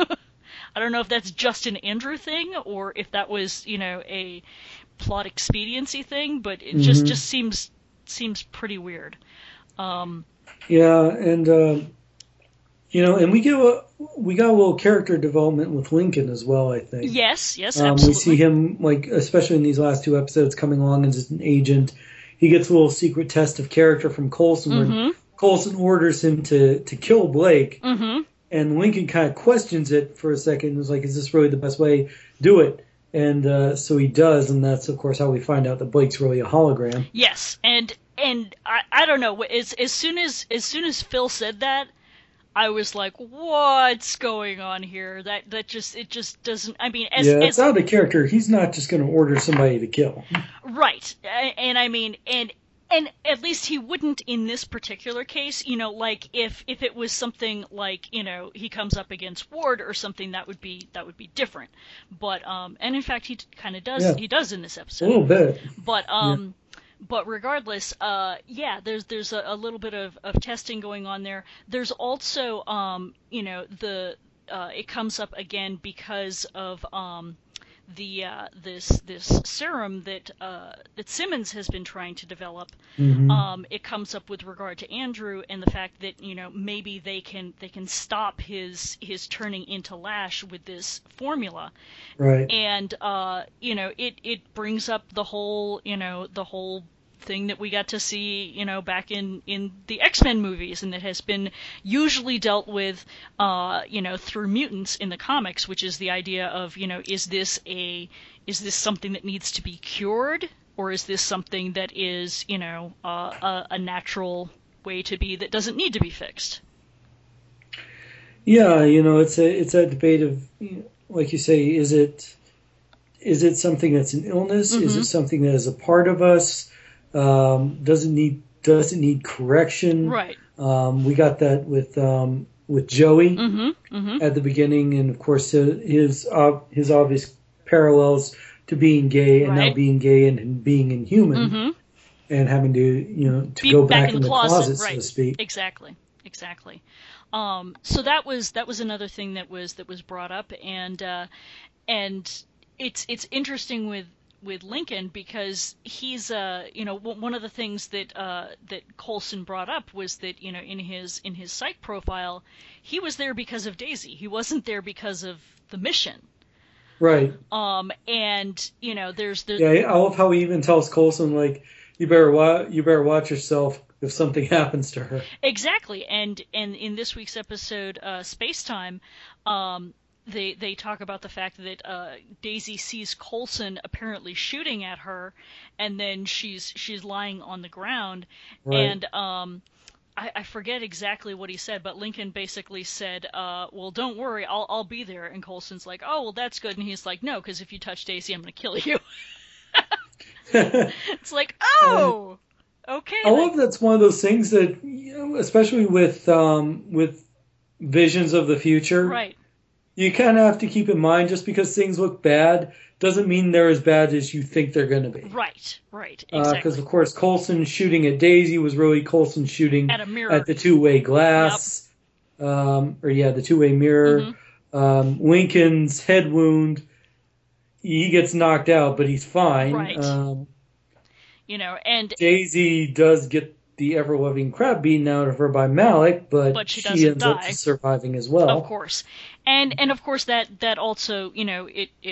I don't know if that's just an Andrew thing or if that was, you know, a plot expediency thing, but it mm-hmm. just just seems seems pretty weird. Um, yeah, and. Uh... You know, and we get a, we got a little character development with Lincoln as well, I think. Yes, yes, um, absolutely. We see him, like, especially in these last two episodes, coming along as an agent. He gets a little secret test of character from Coulson mm-hmm. when Coulson orders him to, to kill Blake. Mm-hmm. And Lincoln kind of questions it for a second. He's like, is this really the best way? Do it. And uh, so he does, and that's, of course, how we find out that Blake's really a hologram. Yes, and and I, I don't know, as, as soon as as soon as Phil said that, I was like, what's going on here? That that just, it just doesn't, I mean, as... Yeah, it's as, out of character. He's not just going to order somebody to kill. Right. And I mean, and and at least he wouldn't in this particular case, you know, like, if if it was something like, you know, he comes up against Ward or something, that would be, that would be different. But, um, and in fact, he kind of does, yeah. he does in this episode. A little bit. But, um... Yeah. But regardless, uh, yeah, there's there's a, a little bit of, of testing going on there. There's also, um, you know, the uh, it comes up again because of um, the uh, this this serum that uh, that Simmons has been trying to develop. Mm-hmm. Um, it comes up with regard to Andrew and the fact that, you know, maybe they can they can stop his his turning into Lash with this formula. Right. And, uh, you know, it, it brings up the whole, you know, the whole thing that we got to see, you know, back in, in the X-Men movies, and that has been usually dealt with, uh, you know, through mutants in the comics, which is the idea of, you know, is this a, is this something that needs to be cured, or is this something that is, you know, uh, a, a natural way to be that doesn't need to be fixed? Yeah, you know, it's a, it's a debate of, you know, like you say, is it is it something that's an illness? Mm-hmm. Is it something that is a part of us? Um, does it need does it need correction? Right. Um, we got that with um, with Joey mm-hmm. Mm-hmm. at the beginning, and of course his uh, his obvious parallels to being gay and right. now being gay and, and being inhuman mm-hmm. and having to you know to Be go back back in, in the closet, closet, right. so to speak. Exactly. Exactly. Um, so that was that was another thing that was that was brought up, and uh, and it's it's interesting with, with Lincoln because he's uh you know w- one of the things that uh, that Coulson brought up was that, you know, in his in his psych profile, he was there because of Daisy. He wasn't there because of the mission. Right. Um and you know there's the yeah I love how he even tells Coulson, like, you better wa- you better watch yourself if something happens to her. Exactly. And and in this week's episode, uh, Space Time, um, they they talk about the fact that uh, Daisy sees Coulson apparently shooting at her, and then she's she's lying on the ground, right. and um, I, I forget exactly what he said, but Lincoln basically said, uh, "Well, don't worry, I'll I'll be there." And Coulson's like, "Oh, well, that's good," and he's like, "No, because if you touch Daisy, I'm going to kill you." It's like, oh. Uh, Okay. I love that's one of those things that, you know, especially with um, with visions of the future, right? You kind of have to keep in mind, just because things look bad doesn't mean they're as bad as you think they're going to be. Right, right, exactly. Because uh, of course, Coulson shooting at Daisy was really Coulson shooting at a mirror, at the two-way glass, yep. um, or yeah, the two-way mirror. Mm-hmm. Um, Lincoln's head wound, he gets knocked out, but he's fine. Right. Um, You know, and Daisy does get the ever-loving crap beaten out of her by Malik, but, but she, she ends die. up surviving as well. Of course, and and of course that that also, you know, it it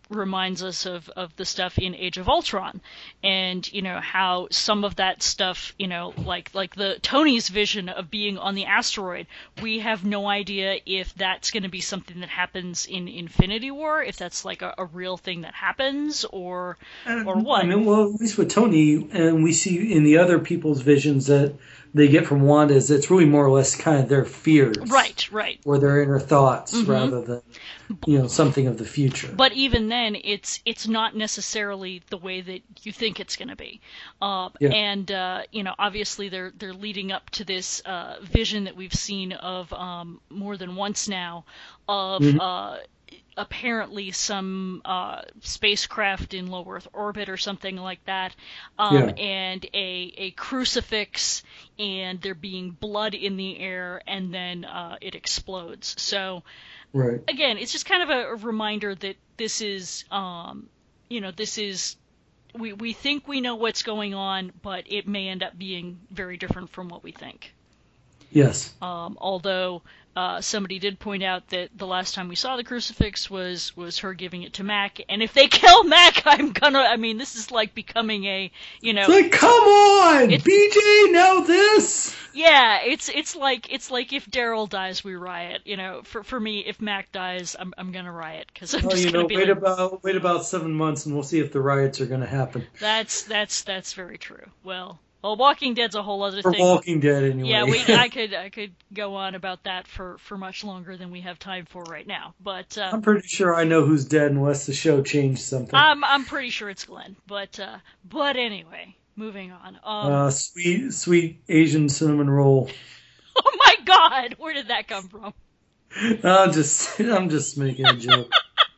reminds us of, of the stuff in Age of Ultron, and you know how some of that stuff, you know, like like the Tony's vision of being on the asteroid, we have no idea if that's going to be something that happens in Infinity War, if that's like a, a real thing that happens, or or what. I mean, well, at least with Tony, and we see in the other people's visions that they get from Wanda, is it's really more or less kind of their fears, right, right, or their inner thoughts, mm-hmm. rather than, you know, something of the future. But even then, it's it's not necessarily the way that you think it's going to be. Uh, yeah. And uh, you know, obviously they're they're leading up to this uh, vision that we've seen of um, more than once now of. Mm-hmm. Uh, apparently some uh, spacecraft in low Earth orbit or something like that, um, yeah. and a, a crucifix, and there being blood in the air, and then uh, it explodes. So, right. again, it's just kind of a, a reminder that this is, um, you know, this is, we, we think we know what's going on, but it may end up being very different from what we think. Yes. Um, although uh, somebody did point out that the last time we saw the crucifix was was her giving it to Mac, and if they kill Mac, I'm gonna. I mean, this is like becoming a, you know. It's like, come on, B J, now this. Yeah, it's it's like it's like if Daryl dies, we riot. You know, for for me, if Mac dies, I'm I'm gonna riot because I'm well, just you gonna know, be wait like, about wait about seven months, and we'll see if the riots are gonna happen. That's that's that's very true. Well. Well, Walking Dead's a whole other For thing. Walking Dead, anyway. Yeah, we, I could I could go on about that for, for much longer than we have time for right now. But uh, I'm pretty sure I know who's dead unless the show changed something. I'm I'm pretty sure it's Glenn. But uh, but anyway, moving on. Um, uh, sweet sweet Asian cinnamon roll. Oh my God, where did that come from? I'm just I'm just making a joke.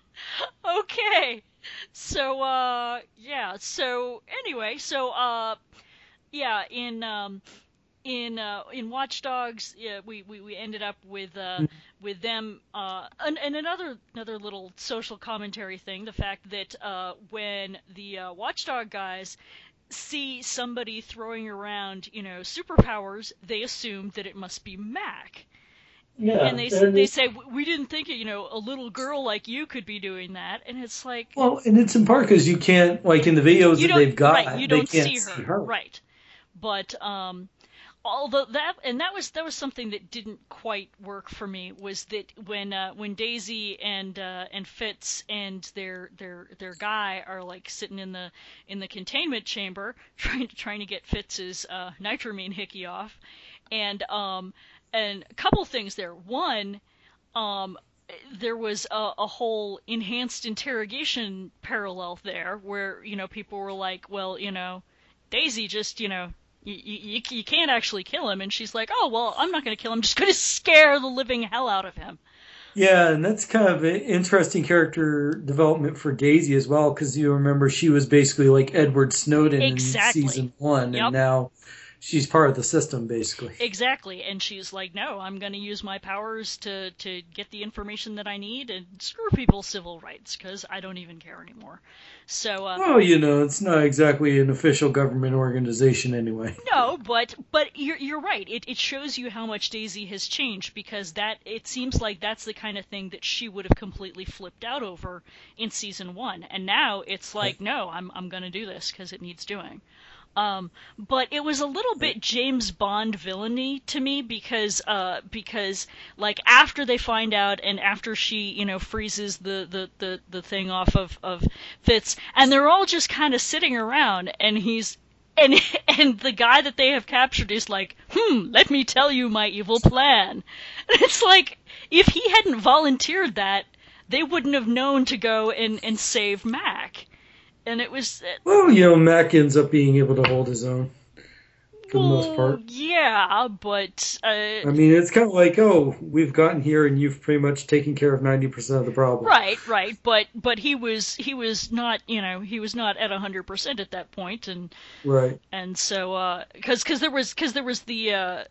Okay. So, uh, yeah, so, anyway, so, uh, yeah, in, um, in, uh, in Watch Dogs, yeah, we, we, we ended up with, uh, with them, uh, and, and another, another little social commentary thing, the fact that, uh, when the, uh, Watchdog guys see somebody throwing around, you know, superpowers, they assume that it must be Mac. Yeah, and they and they say, we didn't think, you know, a little girl like you could be doing that, and it's like, well, and it's in part because you can't, like in the videos that they've got, right, you don't they can't see her, see her, right? But um, although that and that was that was something that didn't quite work for me, was that when uh, when Daisy and uh, and Fitz and their their their guy are like sitting in the in the containment chamber trying to trying to get Fitz's uh, nitramine hickey off, and um. And a couple things there. One, um, there was a, a whole enhanced interrogation parallel there where, you know, people were like, well, you know, Daisy just, you know, you, you, you can't actually kill him. And she's like, oh, well, I'm not going to kill him. I'm just going to scare the living hell out of him. Yeah, and that's kind of an interesting character development for Daisy as well, because you remember she was basically like Edward Snowden exactly. in season one, yep. and now she's part of the system, basically. Exactly, and she's like, no, I'm going to use my powers to, to get the information that I need and screw people's civil rights, because I don't even care anymore. So, uh, well, you know, it's not exactly an official government organization anyway. No, but but you're you're right. It it shows you how much Daisy has changed, because that it seems like that's the kind of thing that she would have completely flipped out over in season one, and now it's like, no, I'm I'm going to do this because it needs doing. Um, but it was a little bit James Bond villainy to me, because uh, because like after they find out and after she, you know, freezes the, the, the, the thing off of, of Fitz, and they're all just kind of sitting around, and he's and and the guy that they have captured is like, hmm, let me tell you my evil plan. And it's like, if he hadn't volunteered that, they wouldn't have known to go and, and save Mac. And it was... Well, you know, Mac ends up being able to hold his own, for well, the most part. Yeah, but... Uh, I mean, it's kind of like, oh, we've gotten here and you've pretty much taken care of ninety percent of the problem. Right, right, but but he was he was not, you know, he was not at one hundred percent at that point, and... Right. And so, uh... Because cause there was, cause there was the, uh...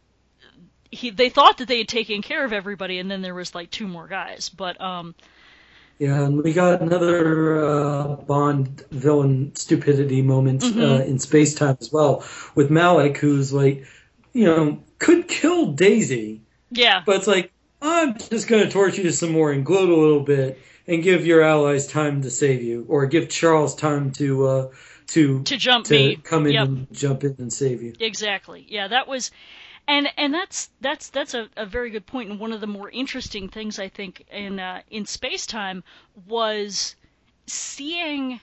He, they thought that they had taken care of everybody, and then there was, like, two more guys, but, um... Yeah, and we got another uh, Bond villain stupidity moment mm-hmm. uh, in space time as well, with Malik, who's like, you know, could kill Daisy. Yeah. But it's like, I'm just going to torture you some more and gloat a little bit and give your allies time to save you, or give Charles time to uh, to to jump to me. come in Yep. and jump in and save you. Exactly. Yeah, that was, and and that's that's that's a, a very good point. And one of the more interesting things I think in uh, in space time was seeing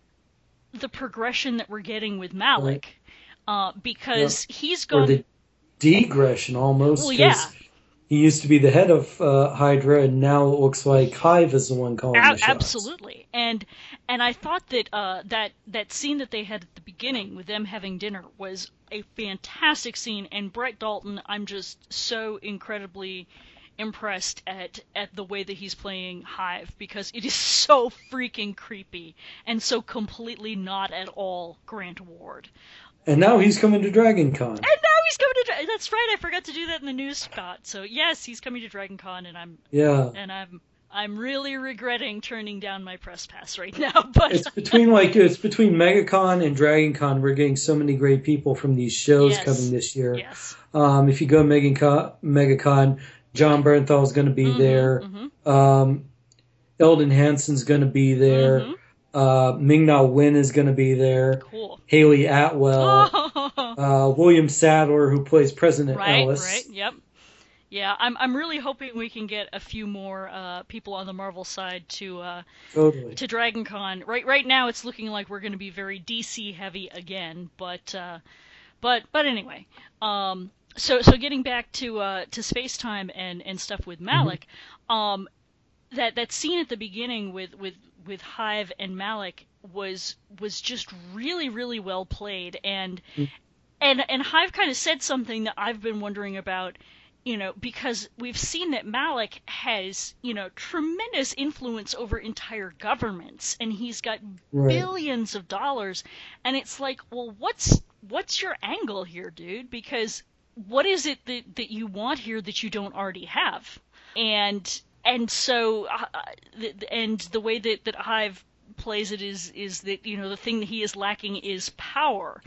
the progression that we're getting with Malik, uh, because Yep. he's Or gone. the degression almost. Well, 'cause yeah. He used to be the head of uh, Hydra, and now it looks like Hive is the one calling A- the shots. absolutely, and and I thought that uh, that that scene that they had at the beginning with them having dinner was a fantastic scene. And Brett Dalton, I'm just so incredibly impressed at at the way that he's playing Hive, because it is so freaking creepy and so completely not at all Grant Ward. And now he's coming to Dragon Con. And now he's coming to. Dra- That's right. I forgot to do that in the news spot. So yes, he's coming to Dragon Con, and I'm Yeah. and I'm I'm really regretting turning down my press pass right now. But It's between like it's between MegaCon and Dragon Con. We're getting so many great people from these shows Yes. coming this year. yes, Um, if you go to MegaCon, MegaCon, John Bernthal is going to be Mhm, there. mhm. Um, Eldon Hansen's going to be there. Mhm. Uh, Ming-Na Wen is going to be there. Cool. Haley Atwell. uh, William Sadler, who plays President right, Ellis. right, yep. Yeah, I'm I'm really hoping we can get a few more uh, people on the Marvel side to uh, Totally. to Dragon Con. Right right now it's looking like we're going to be very D C heavy again, but uh, but but anyway. Um, so so getting back to uh, to space time and, and stuff with Malik, um, that that scene at the beginning with, with, with Hive and Malik was was just really really well played, and and and Hive kind of said something that I've been wondering about, you know, because we've seen that Malik has, you know, tremendous influence over entire governments, and he's got Right. billions of dollars, and it's like, well, what's what's your angle here, dude? Because what is it that, that you want here that you don't already have? And and so uh, th- and the way that, that Hive plays it is is that, you know, the thing that he is lacking is power.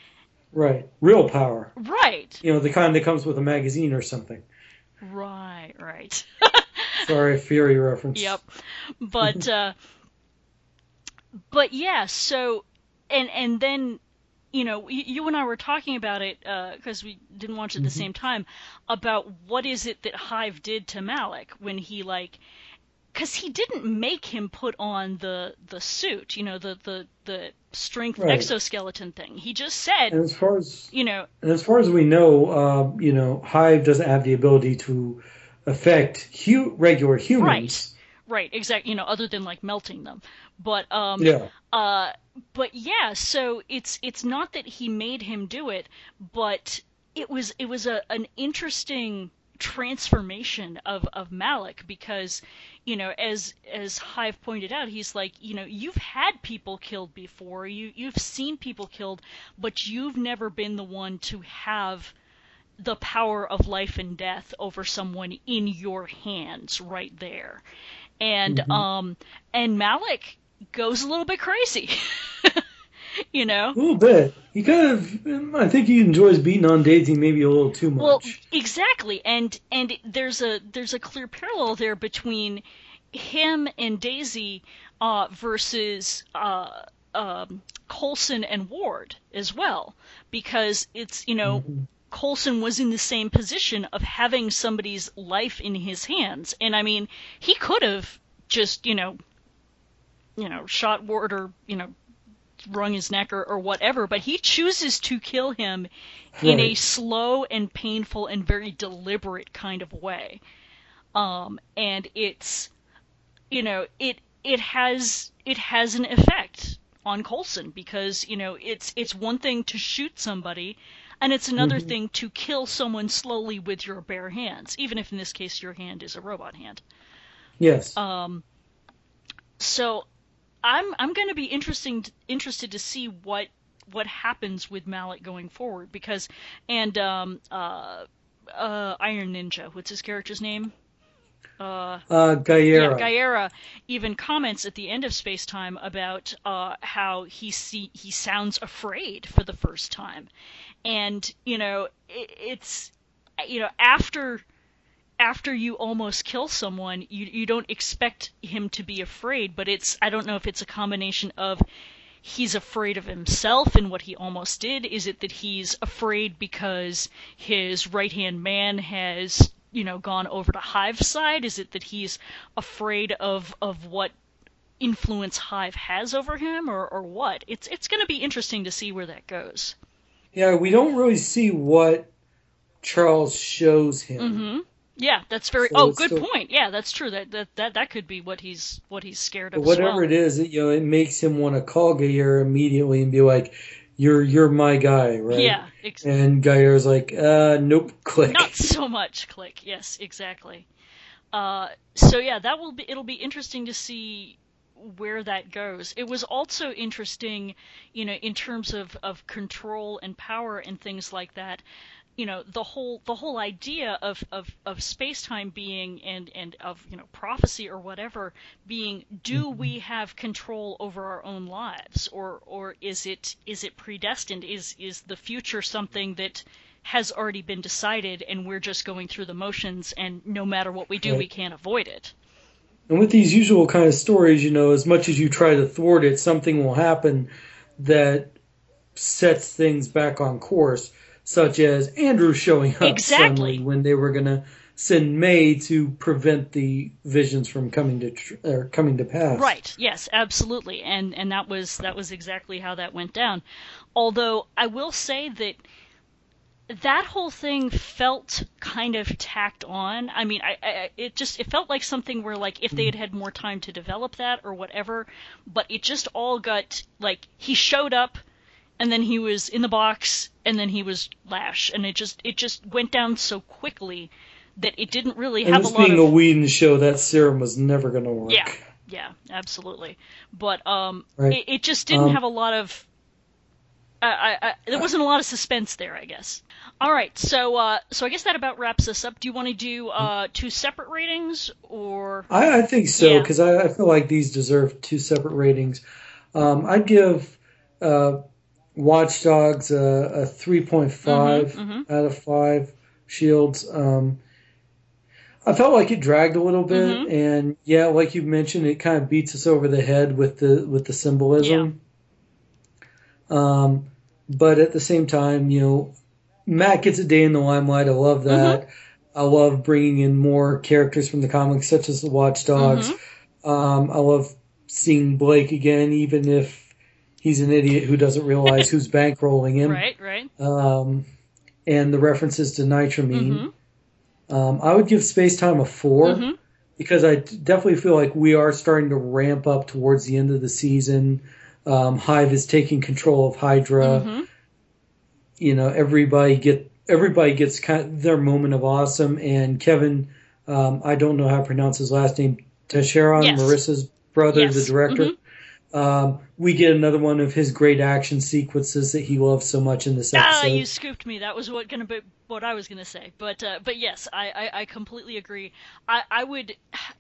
Right. Real power. Right. You know, the kind that comes with a magazine or something. Right, right. Sorry, Fury reference. Yep. But uh but yeah, so and and then, you know, you, you and I were talking about it because we didn't watch it at the same time, about what is it that Hive did to Malik when he, like, because he didn't make him put on the the suit, you know, the the the strength Right. exoskeleton thing. He just said, And as far as you know, and as far as we know, uh, you know, Hive doesn't have the ability to affect hu- regular humans. right, exactly, you know, other than like melting them. But um, Yeah. Uh, but yeah, so it's it's not that he made him do it, but it was it was a an interesting transformation of, of Malik, because, you know, as as Hive pointed out, he's like, you know, you've had people killed before, you you've seen people killed, but you've never been the one to have the power of life and death over someone in your hands right there. And Mhm. um and Malik goes a little bit crazy. You know? A little bit. He kind of, I think he enjoys beating on Daisy maybe a little too much. Well, exactly, and and there's a there's a clear parallel there between him and Daisy uh, versus uh, um, Coulson and Ward as well, because it's, you know, Mhm. Coulson was in the same position of having somebody's life in his hands, and I mean, he could have just, you know, you know, shot Ward or, you know, wrung his neck or, or whatever, but he chooses to kill him in a Right. slow and painful and very deliberate kind of way. Um, and it's, you know, it it has it has an effect on Coulson, because, you know, it's it's one thing to shoot somebody, and it's another Mhm. thing to kill someone slowly with your bare hands, even if in this case your hand is a robot hand. Yes. Um, so I'm I'm going to be interesting interested to see what what happens with Malik going forward, because and um uh uh Iron Ninja, what's his character's name? Uh uh, Gaera. yeah, Gaera even comments at the end of Space Time about uh how he see he sounds afraid for the first time. And, you know, it, it's, you know, after after you almost kill someone, you you don't expect him to be afraid, but it's, I don't know if it's a combination of he's afraid of himself and what he almost did. Is it that he's afraid because his right-hand man has, you know, gone over to Hive's side? Is it that he's afraid of, of what influence Hive has over him, or, or what? It's it's going to be interesting to see where that goes. Yeah, we don't really see what Charles shows him. Mm-hmm. Yeah, that's very. So oh, good still, point. Yeah, that's true. That, that that that could be what he's what he's scared of. Whatever as well. it is, it, you know, it makes him want to call Gaillard immediately and be like, "You're you're my guy, right?" Yeah. Ex- and Gaillard's like, "Uh, nope, click." Not so much click. Yes, exactly. Uh, so yeah, that will be. It'll be interesting to see where that goes. It was also interesting, you know, in terms of of control and power and things like that. You know, the whole the whole idea of, of, of space-time being and, and of, you know, prophecy or whatever being, do mm-hmm. we have control over our own lives, or or is it is it predestined? Is is the future something that has already been decided and we're just going through the motions, and no matter what we do, right. we can't avoid it? And with these usual kind of stories, you know, as much as you try to thwart it, something will happen that sets things back on course. Such as Andrew showing up exactly. suddenly when they were going to send May to prevent the visions from coming to tr- or coming to pass. Right. Yes. Absolutely. And and that was that was exactly how that went down. Although I will say that that whole thing felt kind of tacked on. I mean, I, I it just it felt like something where, like, if they had had more time to develop that or whatever, but it just all got, like, he showed up. And then he was in the box, and then he was Lash, and it just it just went down so quickly that it didn't really and have a lot of... being a Whedon show, that serum was never going to work. Yeah, yeah, absolutely. But um, right. it, it just didn't um, have a lot of... I, I, I, there wasn't a lot of suspense there, I guess. All right, so uh, so I guess that about wraps us up. Do you want to do uh, two separate ratings, or... I, I think so, because yeah. I, I feel like these deserve two separate ratings. Um, I'd give... Uh, Watch Dogs uh, a three point five mm-hmm, mm-hmm. out of five. Shields. Um, I felt like it dragged a little bit, mm-hmm. and yeah, like you mentioned, it kind of beats us over the head with the with the symbolism. Yeah. Um, but at the same time, you know, Matt gets a day in the limelight. I love that. Mm-hmm. I love bringing in more characters from the comics, such as the Watch Dogs. Mm-hmm. Um, I love seeing Blake again, even if he's an idiot who doesn't realize who's bankrolling him. Right, right. Um, and the references to Nitramine. Mm-hmm. Um, I would give Space Time a four mm-hmm. because I definitely feel like we are starting to ramp up towards the end of the season. Um, Hive is taking control of Hydra. Mm-hmm. You know, everybody get everybody gets kind of their moment of awesome. And Kevin, um, I don't know how to pronounce his last name, Teixeira, yes. Marissa's brother, yes. the director. Mm-hmm. Um, we get another one of his great action sequences that he loves so much in this episode. Ah, you scooped me. That was what gonna be what I was gonna say. But uh, but yes, I, I, I completely agree. I, I would.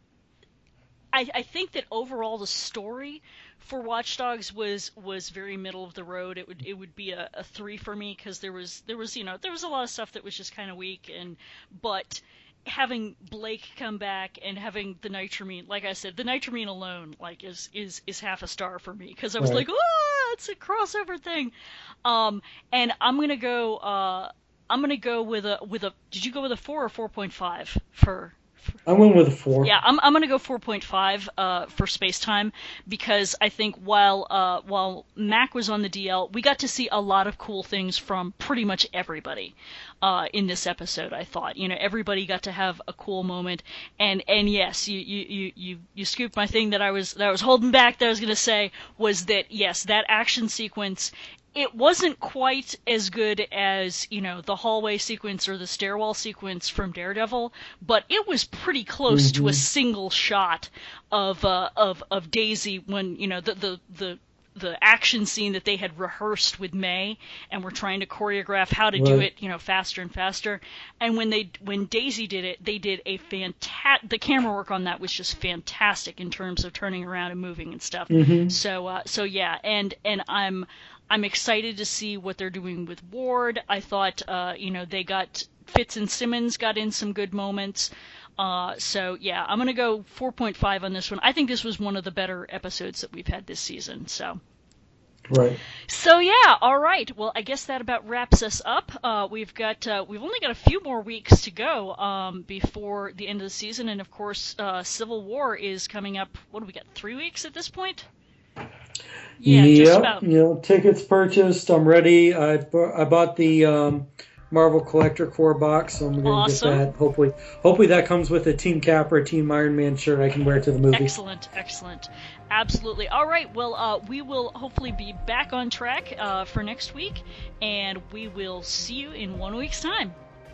I I think that overall the story for Watch Dogs was was very middle of the road. It would it would be a, a three for me because there was there was you know there was a lot of stuff that was just kind of weak, and but. Having Blake come back and having the Nitramine, like I said, the Nitramine alone, like is is is half a star for me because I was right. like, oh, it's a crossover thing. Um, and I'm gonna go. Uh, I'm gonna go with a with a. Did you go with a four or four point five for? I went with a four. Yeah, I'm I'm gonna go four point five uh, for Space Time because I think while uh, while Mac was on the D L, we got to see a lot of cool things from pretty much everybody uh, in this episode. I thought, you know, everybody got to have a cool moment, and and yes, you you, you, you, you scooped my thing that I was that I was holding back. That I was gonna say was that yes, that action sequence. It wasn't quite as good as, you know, the hallway sequence or the stairwell sequence from Daredevil, but it was pretty close mm-hmm. to a single shot of uh, of of Daisy when, you know, the, the the the action scene that they had rehearsed with May and were trying to choreograph how to right. do it, you know, faster and faster. And when they when Daisy did it, they did a fantastic. The camera work on that was just fantastic in terms of turning around and moving and stuff. Mm-hmm. So uh, so yeah, and and I'm. I'm excited to see what they're doing with Ward. I thought, uh, you know, they got Fitz and Simmons got in some good moments. Uh, so, yeah, I'm going to go four point five on this one. I think this was one of the better episodes that we've had this season. So, right. So, yeah, all right. Well, I guess that about wraps us up. Uh, we've got uh, we've only got a few more weeks to go um, before the end of the season. And, of course, uh, Civil War is coming up. What do we got, three weeks at this point? Yeah, just yep. about. You know, tickets purchased. I'm ready. I I bought the um, Marvel Collector Core box, so I'm going to Awesome. get that. Hopefully, hopefully that comes with a Team Cap or a Team Iron Man shirt I can wear to the movie. Excellent, excellent. Absolutely. All right, well, uh, we will hopefully be back on track uh, for next week, and we will see you in one week's time.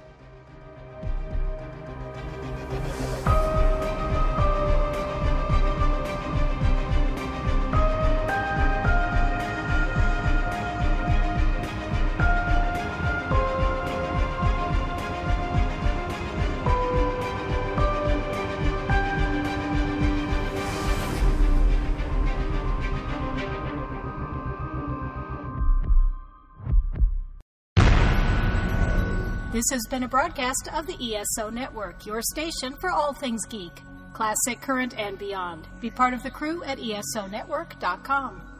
This has been a broadcast of the E S O Network, your station for all things geek, classic, current, and beyond. Be part of the crew at E S O network dot com.